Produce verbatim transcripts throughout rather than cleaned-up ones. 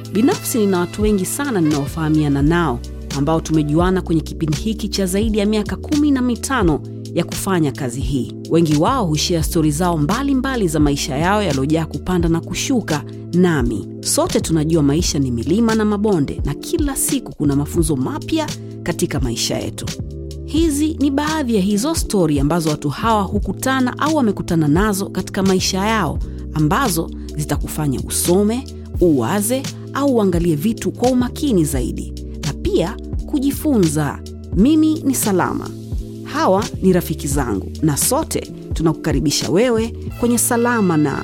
Binafsi nina watu wengi sana ninaofahamiana nao ambao tumejuana kwenye kipindi hiki cha zaidi ya miaka kumi na mitano ya kufanya kazi hii. Wengi wao hushare stori zao mbali mbali za maisha yao yaliyojaa kupanda na kushuka. Nami sote tunajua maisha ni milima na mabonde, na kila siku kuna mafunzo mapya katika maisha yetu. Hizi ni baadhi ya hizo stori ambazo watu hawa hukutana au wamekutana nazo katika maisha yao, ambazo zitakufanya usome, uwaze au uangalie vitu kwa umakini zaidi, na pia kujifunza. Mimi ni Salama, hawa ni rafiki zangu, na sote tunakukaribisha wewe kwenye Salama na.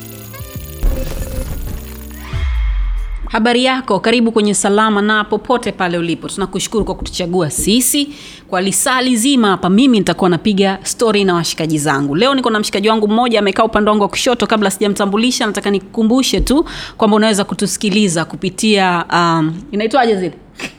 Habari yako, karibu kwenye Salama na popote pale ulipo. Tunakushukuru kwa kutuchagua sisi. Kwa lisali zima hapa mimi nitakuwa napiga story na washikaji zangu. Leo niko na mshikaji wangu mmoja amekaa upande wangu wa kushoto. Kabla sijamtambulisha, nataka nikukumbushe tu kwamba unaweza kutusikiliza kupitia um, inaitwaje zile?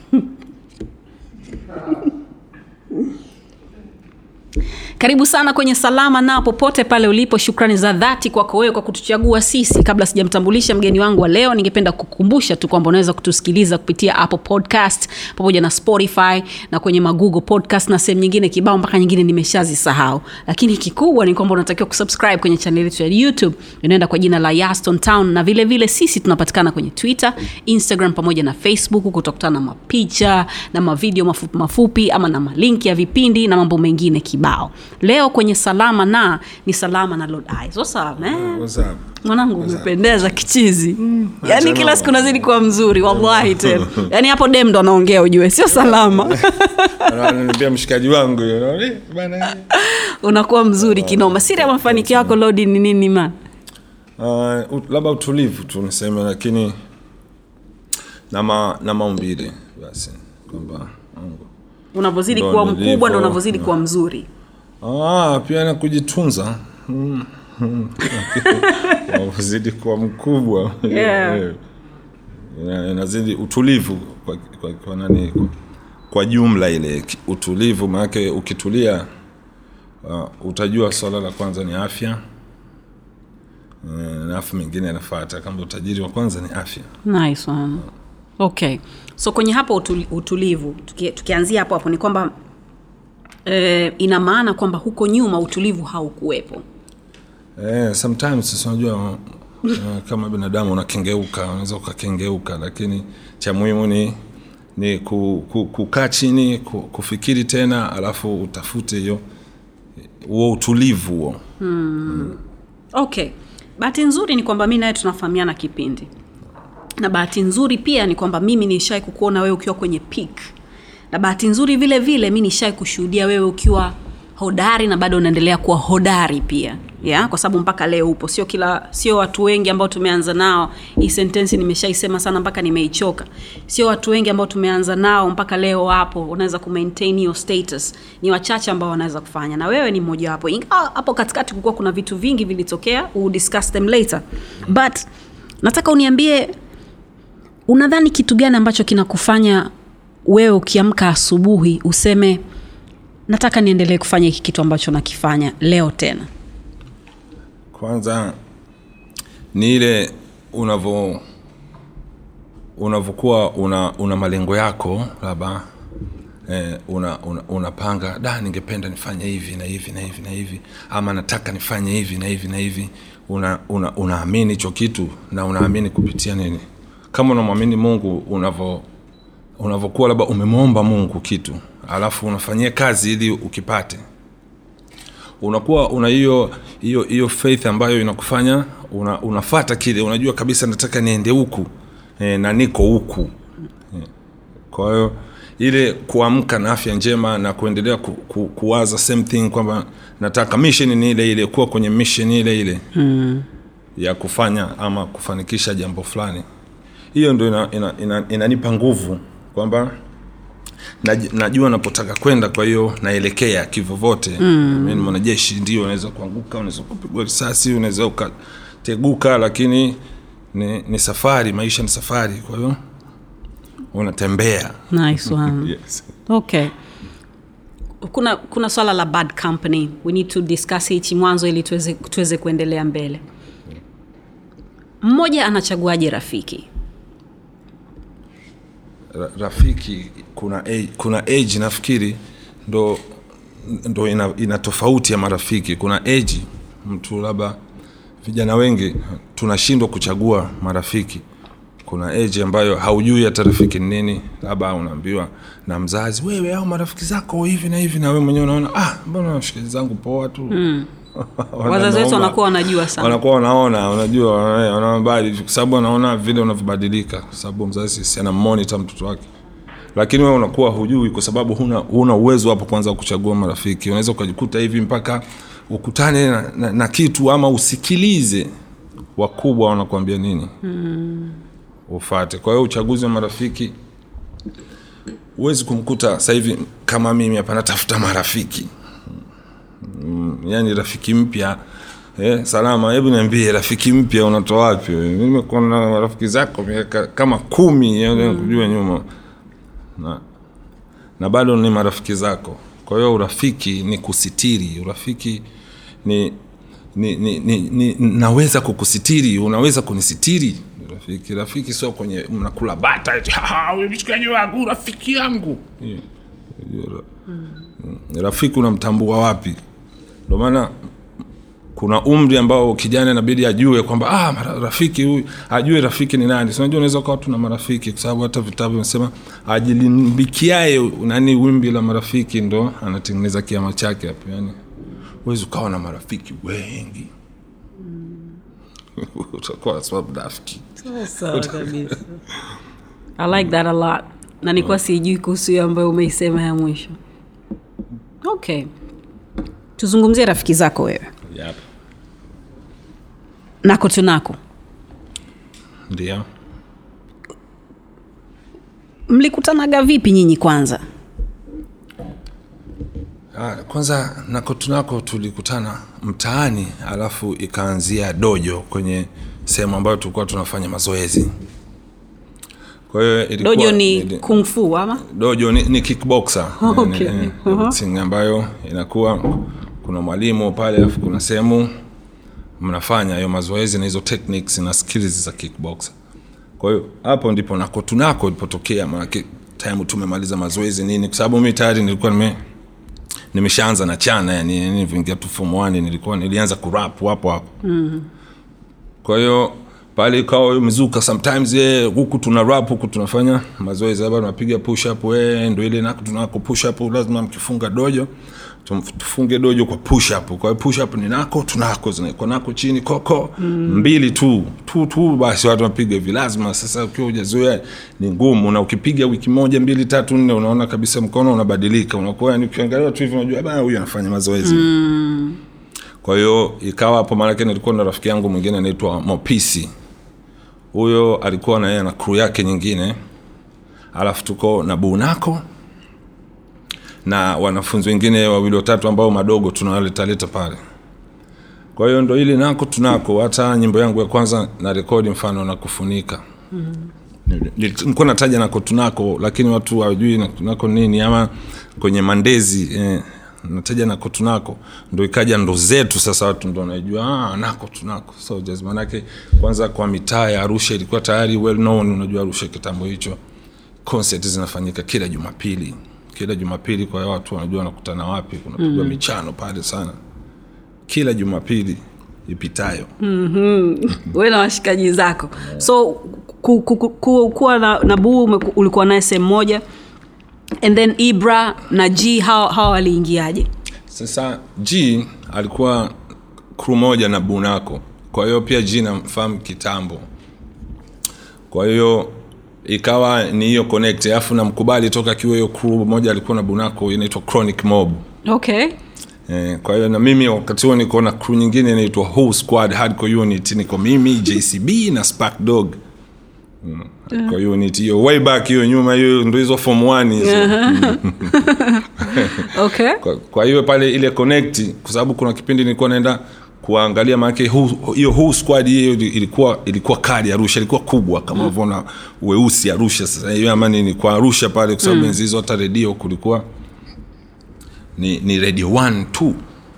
Karibu sana kwenye Salama na popote pale ulipo. Shukrani za dhati kwako wewe kwa kutuchagua sisi. Kabla sijamtambulisha mgeni wangu wa leo, ningependa kukukumbusha tu kwamba unaweza kutusikiliza kupitia Apple Podcast pamoja na Spotify na kwenye Google Podcast na sehemu nyingine kibao mpaka nyingine nimeshazisahau. Lakini kikubwa ni kwamba unatakiwa kusubscribe kwenye channel yetu ya YouTube. Inaenda kwa jina la Yaston Town, na vile vile sisi tunapatikana kwenye Twitter, Instagram pamoja na Facebook. Kutakutana na mapicha na mavideo mafupi mafupi ama na malinki ya vipindi na mambo mengine kibao. Leo kwenye Salama na ni Salama na Lord Eyes. What's up, man? What's up? Mwanangu umependeza kichizi. Mm. Yaani kila siku nazidi kuwa mzuri, wallahi tena. Yaani hapo dem ndo anaongea ujue, sio Salama. Ananiambia mshikaji wangu yule, bana. Unakuwa mzuri kinoma. Siri ya mafanikio yako Lord ni nini man? Uh, labda utulivu tu niseme, lakini na ma, na maumbile basi kwamba Mungu. Unavozidi kuwa mkubwa ndo unavozidi kuwa mzuri. Ah, pia na kujitunza. Mm. Unavozidi kuwa mkubwa. Yeah. Inazidi utulivu kwa kwa, kwa nani kwa, kwa jumla ile utulivu, maana ukitulia uh, utajua swala la kwanza ni afya. Na afya mengine yanafuata. Kama utajiri wa kwanza ni afya. Nice one. Okay. So kwenye hapo utulivu, tuki, tukianzia hapo hapo ni kwamba eh, ina maana kwamba huko nyuma utulivu haukuwepo. Eh, sometimes unajua uh, kama binadamu unakengeuka, unaweza ukakengeuka, lakini cha muhimu ni ni kukaa chini, kufikiri tena, alafu utafute hiyo huo utulivu huo. Hmm. Hmm. Okay. Bahati nzuri ni kwamba mimi naye tunafahamiana kipindi. Na bahati nzuri pia ni kwamba mimi nishai kukuona wewe ukiwa kwenye peak. Na bahati nzuri vile vile mimi nishai kushuhudia wewe ukiwa hodari na bado unaendelea kuwa hodari pia. Yeah, kwa sababu mpaka leo upo. Sio kila sio watu wengi ambao tumeanza nao. Hii sentence nimeshaisema sana mpaka nimeichoka. Sio watu wengi ambao tumeanza nao mpaka leo hapo unaweza ku maintain your status. Ni wachache ambao wanaweza kufanya. Na wewe ni mmoja wapo. Ingawa hapo katikati kulikuwa kuna vitu vingi vilitokea, we'll discuss them later. But nataka uniambie, unadhani kitu gani ambacho kinakufanya wewe ukiamka asubuhi useme nataka niendelee kufanya hiki kitu ambacho nakifanya leo tena? Kwanza ni ile unavo unavokuwa una una malengo yako, labda eh, una unapanga una da ningependa nifanye hivi na hivi na hivi na hivi, ama nataka nifanye hivi na hivi na hivi. Una una unaamini hicho kitu, na unaamini kupitia nini? Kama unamwamini Mungu, unavo unavokuwa labda umemwomba Mungu kitu, alafu unafanyia kazi ili ukipate, unakuwa una hiyo hiyo hiyo faith ambayo inakufanya una, unafuata kile, unajua kabisa nataka niende huku e, na niko huku e. Kwa hiyo ile kuamka na afya njema na kuendelea ku, ku, kuwaza same thing kwamba nataka mission ni ile ile, kuwa kwenye mission ile ile hmm. ya kufanya ama kufanikisha jambo fulani, hiyo ndio ina, ina, ina, inanipa nguvu kwamba najua napotaka kwenda, kwa hiyo naelekea kivovote. Mm. Mimi mwanajeshi, ndio unaweza kuanguka, unaweza kupigwa risasi, unaweza ukateguka, lakini ni, ni safari, maisha ni safari, kwa hiyo unatembea. Nice one. Yes. Okay. Kuna kuna swala la bad company. We need to discuss it mwanzo ili tuweze tuweze kuendelea mbele. Mmoja anachaguaje rafiki? rafiki kuna age, kuna age nafikiri ndo ndo ina, ina tofauti ya marafiki. Kuna age mtu labda vijana wengi tunashindwa kuchagua marafiki. Kuna age ambayo haujui hata rafiki ni nini, labda unaambiwa na mzazi wewe au marafiki zako hivi na hivi, na wewe mwenyewe unaona ah mbona rafiki zangu poa tu. Mm. Wazazi wetu wanakuwa wanajua sana. Wanakuwa wanaona, unajua wanaambali kwa sababu wanaona vile unavyobadilika, kwa sababu mzazi si ana monitor mtoto wake. Lakini wewe unakuwa hujui kwa sababu huna huna uwezo hapo kwanza kuchagua marafiki. Unaweza ukajikuta hivi mpaka ukutane na, na, na kitu ama usikilize wakubwa wanakuambia nini. Mm. Ufuate. Kwa hiyo uchaguzi wa marafiki uwezi kumkuta sasa hivi kama mimi hapa natafuta marafiki. Mm, yani rafiki mpya eh, salama, hebu niambie rafiki mpya unatoa wapi? Mimi nimekuwa na rafiki zako kama kumi yani kujua nyuma. Na na bado ni marafiki zako. Kwa hiyo urafiki ni kusitiri, urafiki ni ni ni, ni, ni naweza kukusitiri, unaweza kunisitiri. Rafiki rafiki sio kwenye mnakula bata eti ha wewe mshikaji wangu rafiki yangu. Yeah. Yeah. Mm. Rafiki unamtambua wapi? Ndio maana kuna umri ambao kijana inabidi ajue kwamba ah rafiki huyu, ajue rafiki ni nani. Unajua unaweza kuwa tu na marafiki kwa sababu hata vitabu vinasema ajilimbikiaye nani wimbi la marafiki ndo anatengeneza kiama chake hapo. Yani uwezo kawa na marafiki wengi. Mm. Utakuwa sababu rafiki. Sawa kabisa. I like that a lot. Na nilikuwa sijui kuhusu hiyo ambayo umeisema ya mwisho. Okay. Tuzungumzie rafiki zako wewe. Yep. Nako tunako. Ndio. Mlikutanaga vipi nyinyi kwanza? Ah, kwanza nako tunako tulikutana mtaani, alafu ikaanzia dojo kwenye sehemu ambayo tulikuwa tunafanya mazoezi. Kwa hiyo ilikuwa dojo ni ili, kung fu ama? Dojo ni, ni kickboxer. Okay. Ni, ni, uh-huh. Boxing ambayo inakuwa kuna mwalimu pale, alafu kuna sehemu mnafanya hayo mazoezi na hizo techniques na skills za kickboxer. Kwa hiyo hapo ndipo nako tunako ilipotokea, maana time tumemaliza mazoezi nini, kwa sababu mimi tayari nilikuwa nime nimeshaanza na chana, yani niliingia tu form one, nilikuwa nilianza kurap hapo hapo. Mhm. Kwa hiyo pale kao mzuka sometimes eh huku tuna rap huku tunafanya mazoezi, labda tunapiga push up eh ndio ile nako tunako push up lazima mkifunga dojo tufunge dojo kwa push up. Kwa push up ni nako tunako zinakuwa nako chini koko mm. mbili tu tu tu basi watu wapiga hivi. Lazima sasa ukiwa hujazoea ni ngumu, na ukipiga wiki moja mbili tatu nne unaona kabisa mkono unabadilika, unakuwa yani ukiangalia tu hivi unajua bana huyu anafanya mazoezi. Mm. Kwa hiyo ikawa hapo, maana yake nilikuwa na rafiki yangu mwingine anaitwa Mopisi. Huyo alikuwa na yeye na crew yake nyingine. Alafu tuko na Bunako na wanafunzi wengine wawili watatu ambao madogo tunawaleta leta pale. Kwa hiyo ndo ile nako tunako, hata nyimbo yangu ya kwanza na rekodi mfano na kufunika. Mhm. Nilikuwa nataja nako tunako, lakini watu hawajui nako nini, ama kwenye mandezi eh, nataja nako tunako ndo ikaja ndo zetu sasa watu ndo wanajua ah nako tunako. So just manake kwanza kwa mitaa ya Arusha ilikuwa tayari well known, unajua Arusha kitambo hicho concert zinafanyika kila Jumapili. Kila Jumapili kwa watu wanajua wanakutana wapi, kunapigwa mm. michano pale sana. Kila Jumapili ipitayo. Mhm. Wewe na washikaji zako. Yeah. So ku, ku, ku, ku, kuwa na, na Buu ulikuwa naye sehemu moja. And then Ibra na G how how aliingiaje? Sasa G alikuwa crew moja na Bunako. Kwa hiyo pia G namfahamu kitambo. Kwa hiyo ikawa ni hiyo connect, afu na mkubali toka kiwa hiyo crew moja alikuwa na Bunako inaitwa Chronic Mob. Okay. Eh, kwa hiyo na mimi wakati huo niko na crew nyingine inaitwa Whole Squad Hardcore Unit, niko mimi J C B na Spark Dog. Mm. Uh. Kwa hiyo unit hiyo way back hiyo nyuma hiyo ndio hizo form one hizo. Uh-huh. Okay. Kwa, kwa hiyo pale ile connect, kwa sababu kuna kipindi nilikuwa naenda kuangalia maana hiyo Whole Squad hiyo ilikuwa ilikuwa kali Arusha, ilikuwa kubwa kama unavyoona mm. weusi Arusha. Sasa hiyo amani ni kwa Arusha pale, kwa sababu enzi hizo hata radio kulikuwa ni ni radio one two,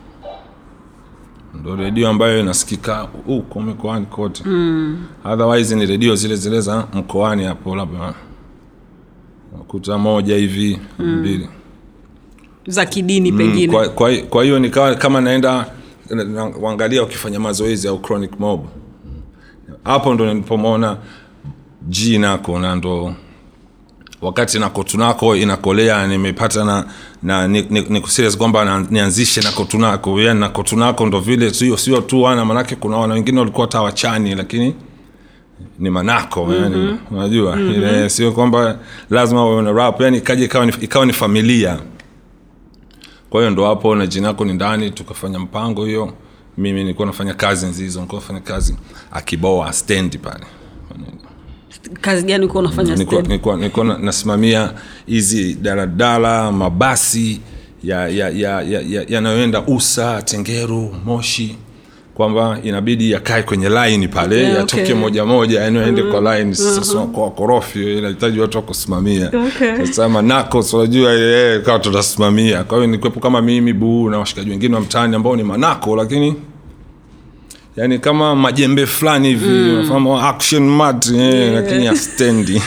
ndio radio ambayo inasikika huko uh, mkoani kote. Mm. Otherwise ni radio zile zile za mkoani hapo labda. kuta moja hivi mm. mbili za kidini pengine. Mm, kwa, kwa, kwa hiyo nikawa kama naenda waangalia wakifanya mazoezi au chronic mob. Hapo ndo nilipomwona G nako, na ndo wakati nako tunako inakolea nimepata na, na ni, ni, ni serious kwamba nianzishe nako tunako. Yani nako tunako ndo vile sio sio tu wana, manake kuna wana wengine walikuwa tawachani lakini ni manako mm-hmm. yani unajua mm-hmm. ile sio kwamba lazima wewe una rap, yani kaje ikawa ni, ikawa ni familia. Kwa hiyo ndo hapo na G nako ni ndani tukafanya mpango hiyo. Mimi nilikuwa nafanya kazi nzizo, nilikuwa nafanya kazi akiboa stand pale. Kazi gani uko unafanya stand? Nilikuwa nilikuwa nasimamia hizi daladala, mabasi ya ya ya ya yanayoenda ya Usa, Tengeru, Moshi, kwamba inabidi yakae kwenye line pale, yeah, yatoke okay. moja moja, yani aende uh-huh. kwa line sasa uh-huh. kwa korofi inahitaji watu wa kusimamia. Okay. Sasa manako unajua yeye kwa tutasimamia. Kwa hiyo nilikuwa kama mimi Bu na washikaji wengine wa mtaani ambao ni manako, lakini yani kama majembe fulani hivi mm. unafahamu action mat eh, yeah. lakini ya stendi.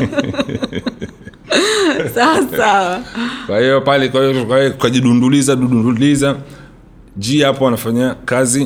Sasa kwa hiyo pale kwa hiyo kwa hiyo kujidunduliza dudunduliza G hapo anafanya kazi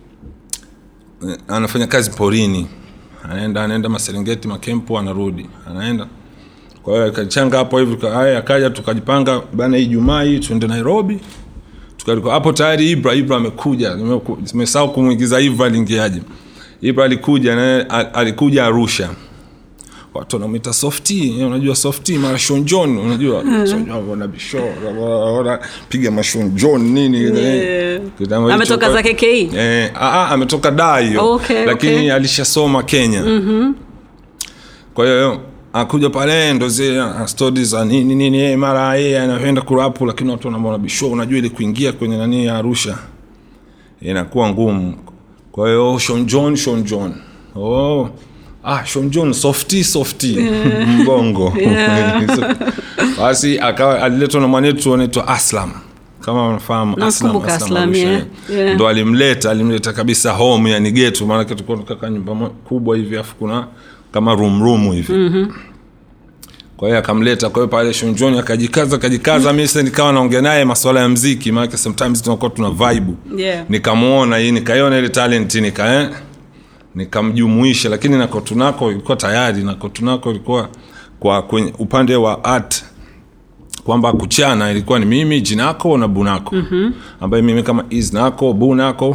anafanya kazi porini, anaenda anaenda Maserengeti makempo anarudi anaenda. Kwa hiyo akachanga hapo hivi, haya akaja tukajipanga bana Ijumaa hii tuende Nairobi. Tukalikuwa hapo tayari Ibra Ibra amekuja, nimesahau kumuingiza Ibra alingeaje. Ibra alikuja na alikuja Arusha. Watu wanamuita Softy, unajua Softy mara Sean John, unajua Sean wana bisho wana piga mashon John nini yeah. Ametoka zake K eh a ametoka Dayo okay, lakini okay. alishasoma Kenya. Mhm. Kwa hiyo akuja pale ndo zile stories za nini nini yeye mara yeye anaenda kurap, lakini watu wanaona bisho, unajua ile kuingia kwenye nani ya Arusha inakuwa ngumu. Kwa hiyo Sean John Sean John oh ah Sean John Softy Softy yeah. mbongo yeah. Basi akawa aliletwa na mwanetu anaitwa Aslam, kama unafahamu Aslam Aslam yeah. yeah. ndo alimleta alimleta kabisa home, yani getu, maana tulikuwa tunakaa nyumba kubwa hivi afu kuna kama room room hivi. Mhm. Kwa hiyo akamleta. Kwa hiyo pale Sean John akajikaza akajikaza mimi sasa nikawa naongea naye masuala ya muziki, maana sometimes tunakuwa tuna vibe yeah. nikamuona hii nikaiona ile talent nika eh nikamjumuisha, lakini nako tunako ilikuwa tayari nako tunako ilikuwa kwa kwenye upande wa art kwamba kuchana ilikuwa ni mimi Jinako na Bunako mm-hmm. ambaye mimi kama Iznako Bunako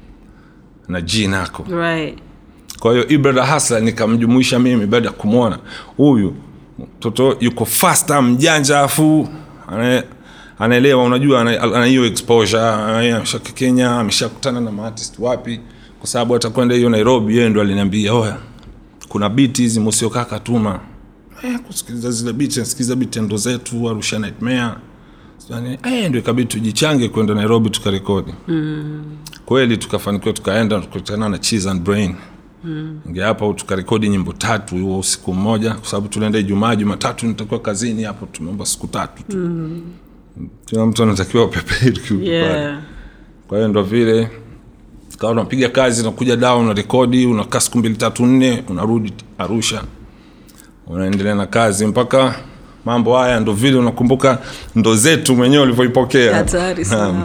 na Jinako right. Kwa hiyo Ibra Hasa nikamjumuisha mimi baada ya kumuona huyu mtoto yuko faster mjanja afu anaelewa, unajua ana hiyo exposure, ameshaka Kenya, ameshakutana na artist wapi, kwa sababu atakwenda hiyo Nairobi. Yeye ndo aliniambia oya kuna beat hizi msio kaka tuma eh kusikiliza zile beat, nasikiza beat ndo zetu Arusha Nightmare. Yaani eh ndio ikabidi tujichange kwenda Nairobi tukarekodi. Mm. Kweli tukafanikiwa, tukaenda tukakutana na Cheese and Brain. Mm. Nge hapo tukarekodi nyimbo tatu huo usiku mmoja, kwa sababu tulienda Ijumaa, Jumatatu nitakuwa kazini, hapo tumeomba siku tatu tu. Mm. Kila mtu anatakiwa prepare yeah. Kwa hiyo ndo vile kama unapiga kazi na kuja down na rekodi, unakaa siku mbili tatu nne, unarudi Arusha unaendelea na kazi mpaka mambo haya. Ndo vile unakumbuka ndo zetu mwenyewe ulivyoipokea. Hatari sana.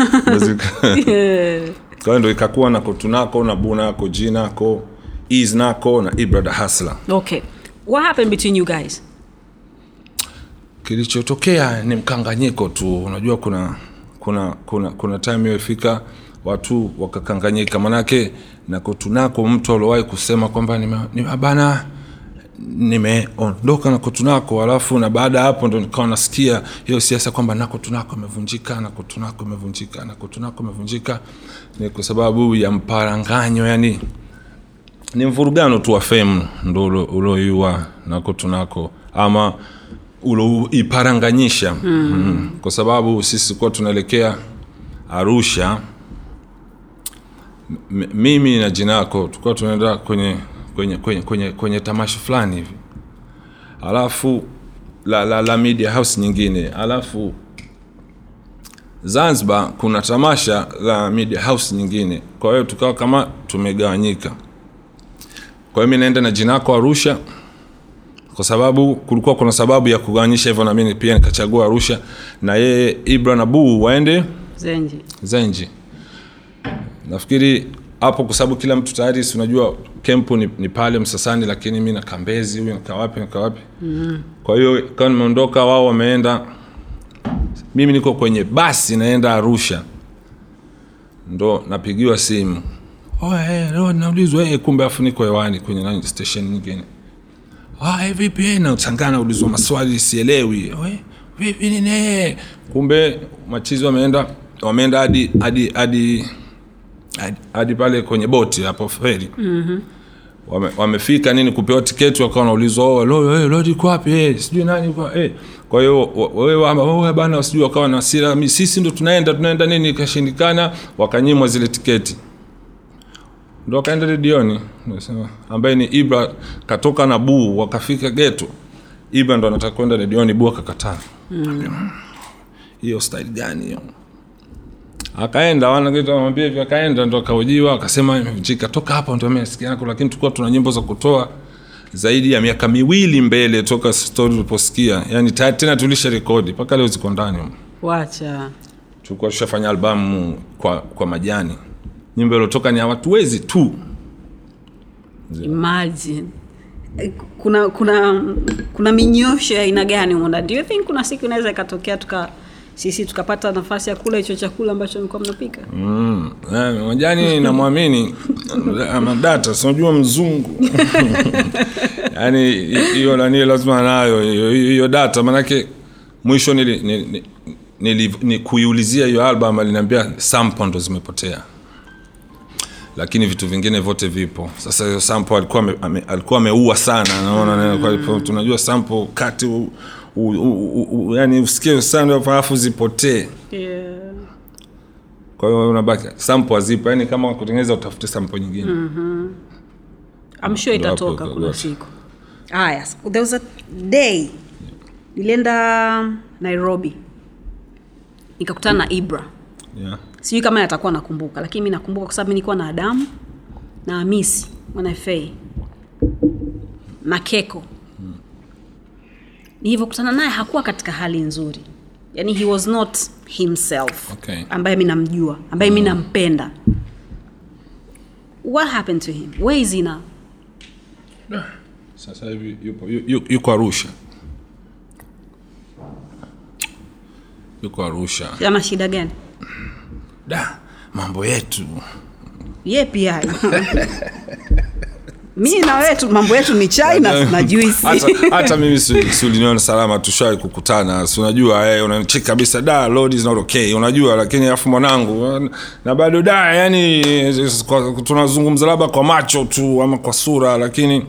Yeah. Kwa hiyo ndo ikakuwa na Kotunako na Bunako, Jinako, Iznako na Ibra Hustler. Okay. What happened between you guys? Kilichotokea ni mkanganyiko tu. Unajua kuna kuna kuna kuna time ilifika watu wakakanganyika, manake na Kotunako mtu aliwahi kusema kwamba ni ni bana nimeondoka na Kotunako, alafu na baada hapo ndo nikawa nasikia hiyo siasa kwamba na Kotunako imevunjika na Kotunako imevunjika na Kotunako imevunjika. Ni kwa sababu ya mparanganyo, yani ni mvurugano tu wa fame ndo uloiwa na Kotunako ama ulo iparanganyisha. Mm. Mm. Kwa sababu sisi kwa tunaelekea Arusha, M- mimi na Jinako tulikuwa tunaenda kwenye kwenye kwenye kwenye, kwenye tamasha fulani hivi, alafu la, la la media house nyingine, alafu Zanzibar kuna tamasha la media house nyingine. Kwa hiyo tukawa kama tumegawanyika. Kwa hiyo mimi naenda na Jinako Arusha, kwa sababu kulikuwa kuna sababu ya kugawanyisha hivyo, na mimi pia nikachagua Arusha na yeye Ibra na Buu waende Zenji. Zenji. Nafikiri hapo kwa sababu kila mtu tayari si unajua kempu ni, ni pale Msasani, lakini mimi na Kambezi, huyu nika wapi nika wapi. Mm. Kwa hiyo kama nimeondoka wao wameenda, mimi niko kwenye basi naenda Arusha. Ndo napigiwa simu. Oh eh, leo naulizwa eh, kumbe afu niko hewani kwenye nine station nyingine. Ah, vipi na utangana ulizwa maswali sielewi. Oh, vipi nini? Kumbe machizo wameenda wameenda hadi hadi hadi hadi pale kwenye boti hapo feri. Mhm. Wame, wamefika nini kupewa tiketi, wakawa wanaulizwa oh lo eh lodi kwa wapi eh sijui nani kwa eh. Kwa hiyo wewe wewe bana usijui, wakawa na hasira, sisi ndo tunaenda tunaenda nini, ikashindikana wakanyimwa zile tiketi. Ndo kaenda redioni nasema ambaye ni Ibra katoka na Buu wakafika geto. Ibra ndo anataka kwenda redioni, Buu akakataa. Mm. Hiyo style gani hiyo? Akaenda wana geto anamwambia hivi, akaenda ndo akahojiwa akasema mjika toka hapa ndo amesikia yako, lakini tulikuwa tuna nyimbo za kutoa zaidi ya miaka miwili mbele toka story tuliposikia. Yaani tena tulisha rekodi mpaka leo ziko ndani. Wacha. Tulikuwa tushafanya albamu kwa kwa majani. Nyimbo ilotoka ni watu wezi tu. Imagine. Kuna kuna kuna minyosho ya aina gani unaona? Do you think kuna siku inaweza ikatokea tuka sisi tukapata nafasi ya kula hicho chakula ambacho mlikuwa mnapika? Mm. Eh, majani namwamini ama data, unajua mzungu. Yaani hiyo nani lazima nayo hiyo data, manake mwisho nili ni, ni, ni, ni kuiulizia hiyo album aliniambia sample ndo zimepotea. Lakini vitu vingine vote vipo. Sasa hiyo sample alikuwa me, ame, alikuwa ameua sana, naona kwa tunajua sample kati u, u, u, u, yani usikie sana alafu zipotee. Yeah. Kwa hiyo unabaki sample zipo, yani kama kutengeneza utafute sample nyingine. Mhm. I'm sure itatoka kuna siku. Ah yes, there was a day nilienda Nairobi. Nikakutana na Ibra. Yeah. Sijui kama yatakuwa nakumbuka, lakini mimi nakumbuka kwa sababu nilikuwa na Adamu na Hamisi mwana F A na Keko. Hmm. Nilipokutana naye hakuwa katika hali nzuri. Yaani he was not himself. Okay. Ambaye mimi namjua, ambaye mimi hmm. nampenda. What happened to him? Where is he now? Sasa hivi yupo yuko Arusha. Yuko Arusha. Yana shida gani? Da, mambo yetu. Yepi hayo? Mimi na wewe tu mambo yetu ni chai na na juice. Hata hata mimi si uliniona salama tushai kukutana. Si unajua eh unacheka kabisa da Lord is not okay. Unajua lakini afu mwanangu na bado da yani tunazungumza labda kwa macho tu ama kwa sura, lakini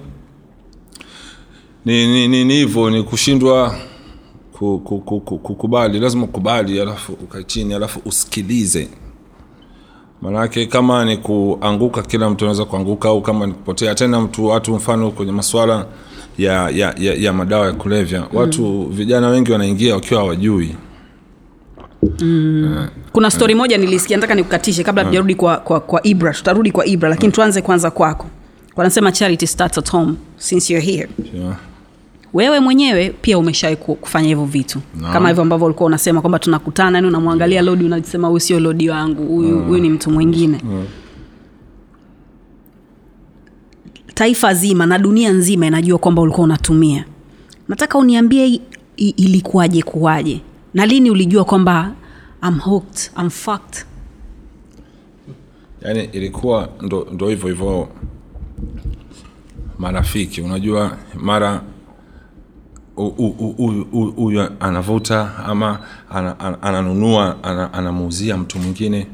ni ni ni hivyo ni kushindwa kukubali. Lazima ukubali alafu ukae chini alafu usikilize. Manake kama ni kuanguka kila mtu anaweza kuanguka, au kama ni kupotea tena mtu watu mfano kwenye masuala ya ya ya, ya madawa ya kulevya. Mm. Watu vijana wengi wanaingia wakiwa hawajui. Mm. Uh, Kuna story uh, moja nilisikia, nataka nikukatishe kabla tujarudi uh, kwa kwa kwa Ibra. Tutarudi kwa Ibra lakini uh, tuanze kwanza kwako. Wanasema charity starts at home since you're here. Yeah. Wewe mwenyewe pia umeshawahi kufanya hivyo vitu. No. Kama hivyo ambavyo ulikuwa unasema kwamba tunakutana yani unamwangalia Lodi unasema huyu sio Lodi wangu, huyu huyu ni mtu mwingine. Mm. Taifa zima na dunia nzima inajua kwamba ulikuwa unatumia. Nataka uniambie ilikuwaje kuwaje? Na lini ulijua kwamba I'm hooked, I'm fucked? Yaani ilikuwa ndo ndo hivyo hivyo marafiki, unajua mara huyu anavuta ama ananunua anamuuzia mtu mwingine.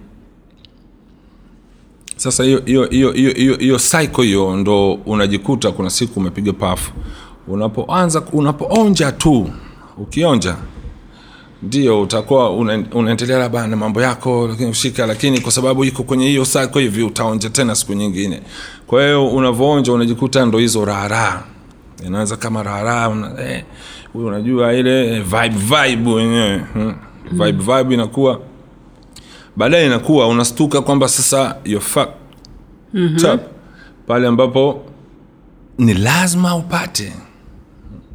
Sasa hiyo hiyo hiyo hiyo hiyo cycle hiyo ndo unajikuta kuna siku umepiga pafu. Unapoanza unapoonja tu, ukionja ndio utakuwa unaendelea labda na mambo yako, lakini ushika, lakini kwa sababu iko kwenye hiyo cycle hivi utaonja tena siku nyingine. Kwa hiyo unavoonja unajikuta ndo hizo raha. Inaanza kama raha una, eh wewe unajua ile vibe vibe wenyewe. Hmm. Vibe vibe inakuwa baadaye inakuwa unastuka kwamba sasa you're fuck. Mhm. Pale ambapo ni lazima upate.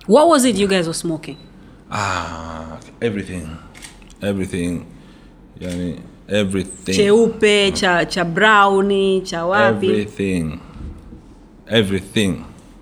What was it you guys were smoking? Ah, everything. Everything. Yani everything. Cheupe, cha cha brownie, cha wapi? Everything. Everything.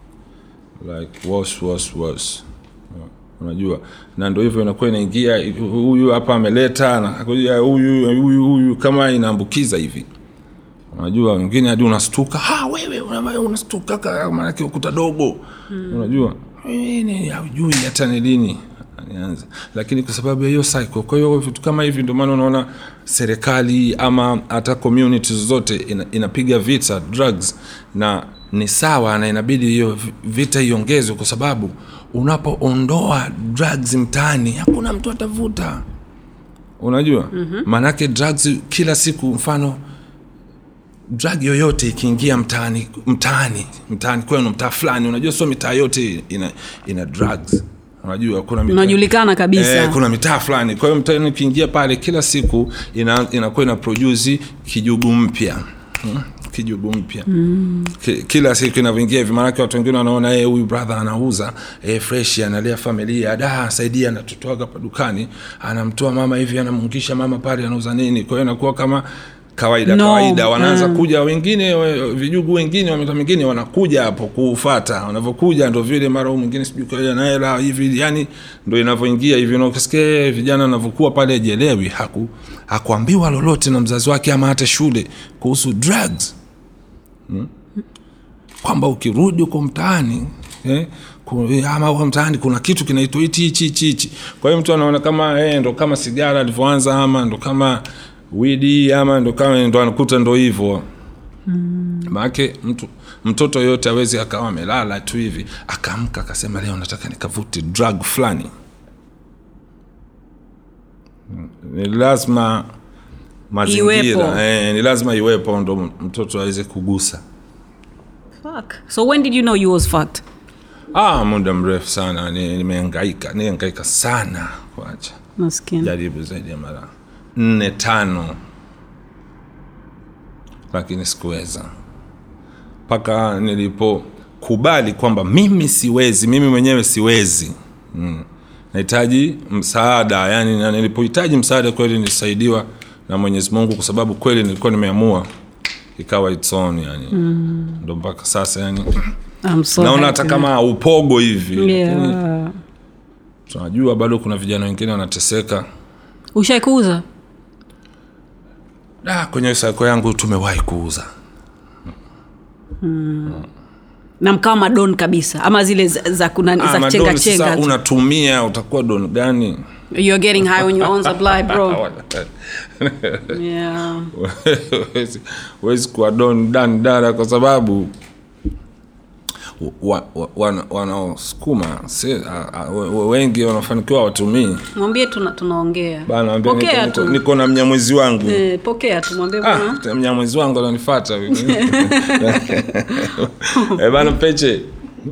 Like was was was. Unajua, na ndio hivyo inakuwa inaingia, huyu hapa ameleta na kuja huyu huyu huyu kama inaambukiza hivi. Unajua wengine hadi unastuka, ha wewe unastuka kama yake ukuta dogo. Hmm. Unajua ni hujui hata ni lini anianza, lakini kwa sababu ya hiyo cycle. Kwa hiyo vitu kama hivi ndio maana unaona serikali ama hata communities zote ina, inapiga vita drugs, na ni sawa na inabidi hiyo vita iongezwe, kwa sababu unapoondoa drugs mtaani hakuna mtu atavuta. Unajua? Mm-hmm. Manake drugs kila siku, mfano drug yoyote ikiingia mtaani mtaani mtaani kwenu mtaa fulani, unajua sio mitaa yote ina ina drugs. Unajua kuna mitaa unajulikana kabisa. Eh, kuna mitaa fulani. Kwa hiyo mtaani ukiingia pale kila siku ina inakuwa ina produce kijugu mpya. Hmm? Kijugu mpya. Mm. Kila siku inavyoingia hivi, maana watu wengine wanaona eh huyu brother anauza eh fresh, analea familia, da saidia anatotoa hapa dukani, anamtoa mama hivi, anamungisha mama pale, anauza nini. Kwa hiyo inakuwa kama kawaida no. kawaida wanaanza mm. kuja wengine vijugu wengine wameta wengine wanakuja hapo kufuata, wanavyokuja ndio vile mara mwingine sijui kaja na hela hivi, yani ndio inavyoingia hivi. Na ukisikia vijana wanavyokuwa pale jelewi, haku hakuambiwa lolote na mzazi wake ama hata shule kuhusu drugs. Hmm? Kwamba ukirudi uko mtaani eh ama huko mtaani kuna kitu kinaitwa hichi hichi hichi. Kwa hiyo mtu anaona kama eh ndo kama sigara alivyoanza, ama ndo kama weed, ama ndo kama ndo anakuta ndo hivyo. Mm. Maana mtu mtoto yote hawezi akawa amelala tu hivi akaamka akasema leo nataka nikavute drug fulani. Ni lazima mazingira eh ni lazima iwepo ndo mtoto aweze kugusa. Fuck. So when did you know you was fucked? Ah, muda mrefu sana, nimehangaika, nimehangaika sana kuacha. Maskini. Jaribu zaidi ya mara nne tano, lakini sikuweza. Paka nilipokubali kwamba mimi siwezi, mimi mwenyewe siwezi. Mm. Nahitaji msaada, yani na nilipohitaji msaada kweli nilisaidiwa na Mwenyezi Mungu, kwa sababu kweli nilikuwa nimeamua, ikawa it's on yani. Mm. Ndio mpaka sasa yani. I'm so naona hata kama upogo hivi. Yeah. Tunajua bado kuna vijana wengine wanateseka. Ushaikuuza? Ah, kwenye sako yangu tumewahi kuuza. Hmm. Na mkama don kabisa ama zile za, za kuna ah, za chenga chenga. Sasa unatumia utakuwa don gani? You're getting high on your own supply, bro. Yeah. Wezi kuwa don dan dara kwa sababu wanaosukuma wengi wanafanikiwa watumii. Mwambie tuna tunaongea. Bana mwambie niko, niko na mnyamwezi wangu. Eh, pokea tu mwambie bwana. Ah, mnyamwezi wangu ananifuata. Eh bana Peche.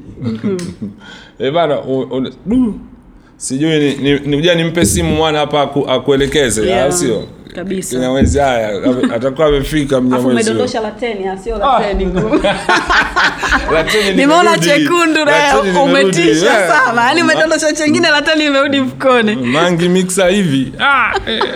Eh bana du. Sijui ni ni, ni uja nimpe simu mwana hapa akuelekeze, yeah, au sio? Kabisa. Mnyamwezi haya atakuwa amefika mnyamwezi. Afu umedondosha lateni, sio lateni ngumu. Lateni nimeona chekundu na umetisha sana. Yaani umedondosha chengine lateni imerudi mfukoni. Mangi mixer hivi. Ah.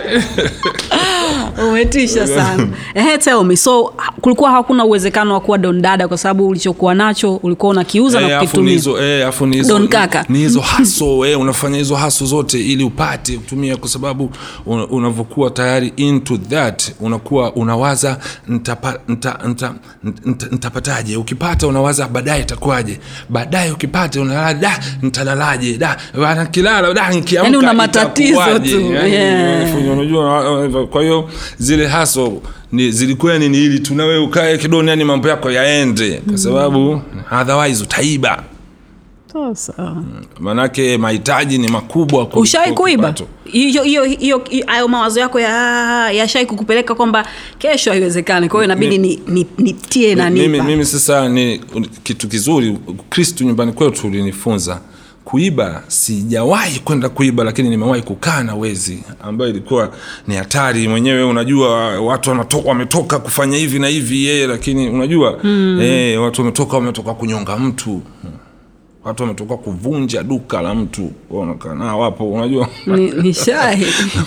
Umetisha sana. Eh, tell me, so kulikuwa hakuna uwezekano wa kuwa don dada kwa sababu ulichokuwa nacho ulikuwa unakiuza eh, na kukitumia. Eh, afu ni hizo don kaka. Ni hizo haso eh unafanya hizo haso zote ili upate kutumia, kwa sababu unavokuwa tayari into that unakuwa unawaza nitapa, nita, nita, nita, nitapataje. Ukipata unawaza baadaye itakuwaje, baadaye ukipata unalala da nitalalaje, da bana kilala da nikiamka, yani una matatizo tu. Yeah. Unajua, kwa hiyo zile haso ni zilikuwa ni ili tunawe ukae kidogo yani mambo yako yaende, kwa sababu otherwise utaiba. Sasa manake mahitaji ni makubwa kwa ushai kuiba. Hiyo hiyo hiyo hayo mawazo yako ya yashai kukupeleka kwamba kesho haiwezekani, kwa hiyo inabidi ni ni nitie na nipa. Mimi mimi sasa ni kitu kizuri Kristo nyumbani kwetu ulinifunza kuiba. Sijawahi kwenda kuiba, lakini nimewahi kukaa na wezi ambayo ilikuwa ni hatari. Mwenyewe unajua watu wanatoka wametoka kufanya hivi na hivi yeye, lakini unajua mm. eh watu wametoka wametoka kunyonga mtu. watu wametoka kuvunja duka la mtu wanakaa wapo, unajua ni, ni shahi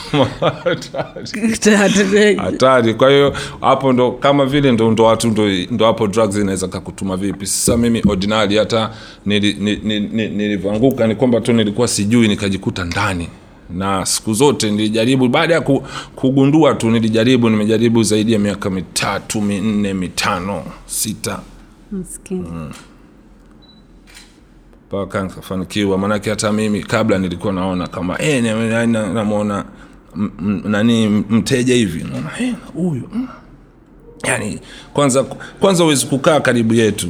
hatari. Kwa hiyo hapo ndo kama vile ndo ndo watu ndo, ndo hapo drugs inaweza kukutuma vipi. Sasa mimi ordinary hata nilivyoanguka ni kwamba tu nilikuwa sijui, nikajikuta ndani. Na siku zote nilijaribu, baada ya kugundua tu nilijaribu, nimejaribu zaidi ya miaka mitatu, minne, mitano, sita. Msikini. Mm. Paka nikafanikiwa, maana hata mimi kabla nilikuwa naona kama eh namuona nani mteja hivi, naona eh huyu. Yaani kwanza kwanza uwezi kukaa karibu yetu.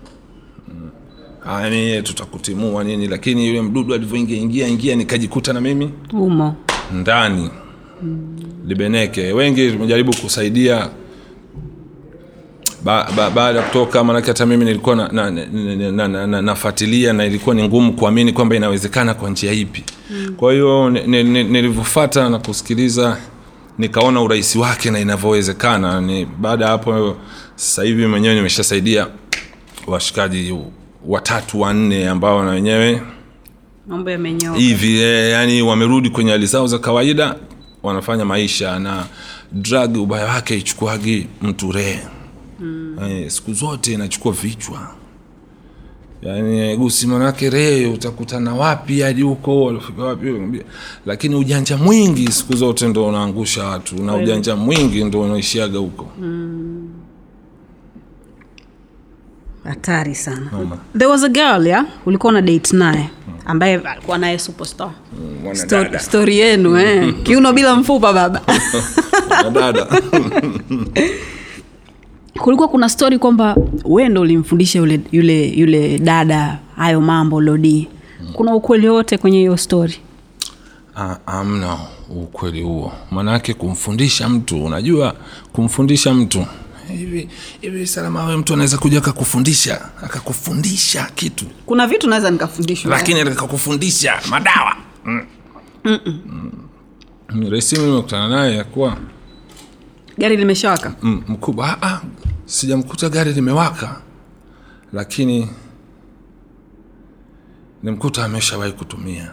Yaani tutakutimua nini, lakini yule mdudu alivyoingia ingia ingia nikajikuta na mimi umo ndani. Mm. Libeneke wengi tumejaribu kusaidia ba, ba, baada kutoka, maana hata mimi nilikuwa na na, na, na, na, na nafuatilia na ilikuwa ni ngumu kuamini kwamba inawezekana kwa njia ipi. Mm. Kwa hiyo nilivyofuata na kusikiliza nikaona urahisi wake na inavyowezekana. Ni baada hapo sasa hivi mwenyewe nimeshasaidia washikaji watatu wanne ambao na wenyewe mambo yamenyoka hivi, yani wamerudi kwenye hali zao za kawaida, wanafanya maisha. Na drug ubaya wake ichukuagi mtu re. Mm. Eh, siku zote inachukua vichwa. Yaani gusi manake re utakutana wapi hadi huko walifika wapi, lakini ujanja mwingi siku zote ndio unaangusha watu, na ujanja mwingi ndio unaishiaga huko. Mm. Hatari sana. Mama. There was a girl, yeah, ulikuwa na date naye ambaye alikuwa naye superstar. Mm, story, story yenu eh kiuno bila mfupa baba. Dada. Kulikuwa kuna story kwamba wewe ndo ulimfundisha yule yule yule dada hayo mambo Lodi. Kuna ukweli wote kwenye hiyo story? Ah, amna ukweli huo. Maana yake kumfundisha mtu, unajua kumfundisha mtu hivi hivi salama, wewe mtu anaweza kuja akakufundisha akakufundisha kitu. Kuna vitu naweza nikafundishwa, lakini akakufundisha madawa. Mm. Mm. Mm. Resimi nimekutana naye kwa gari limeshawaka. Mm, mkubwa ah ah sijamkuta gari limewaka, lakini nimkuta ameshawahi kutumia.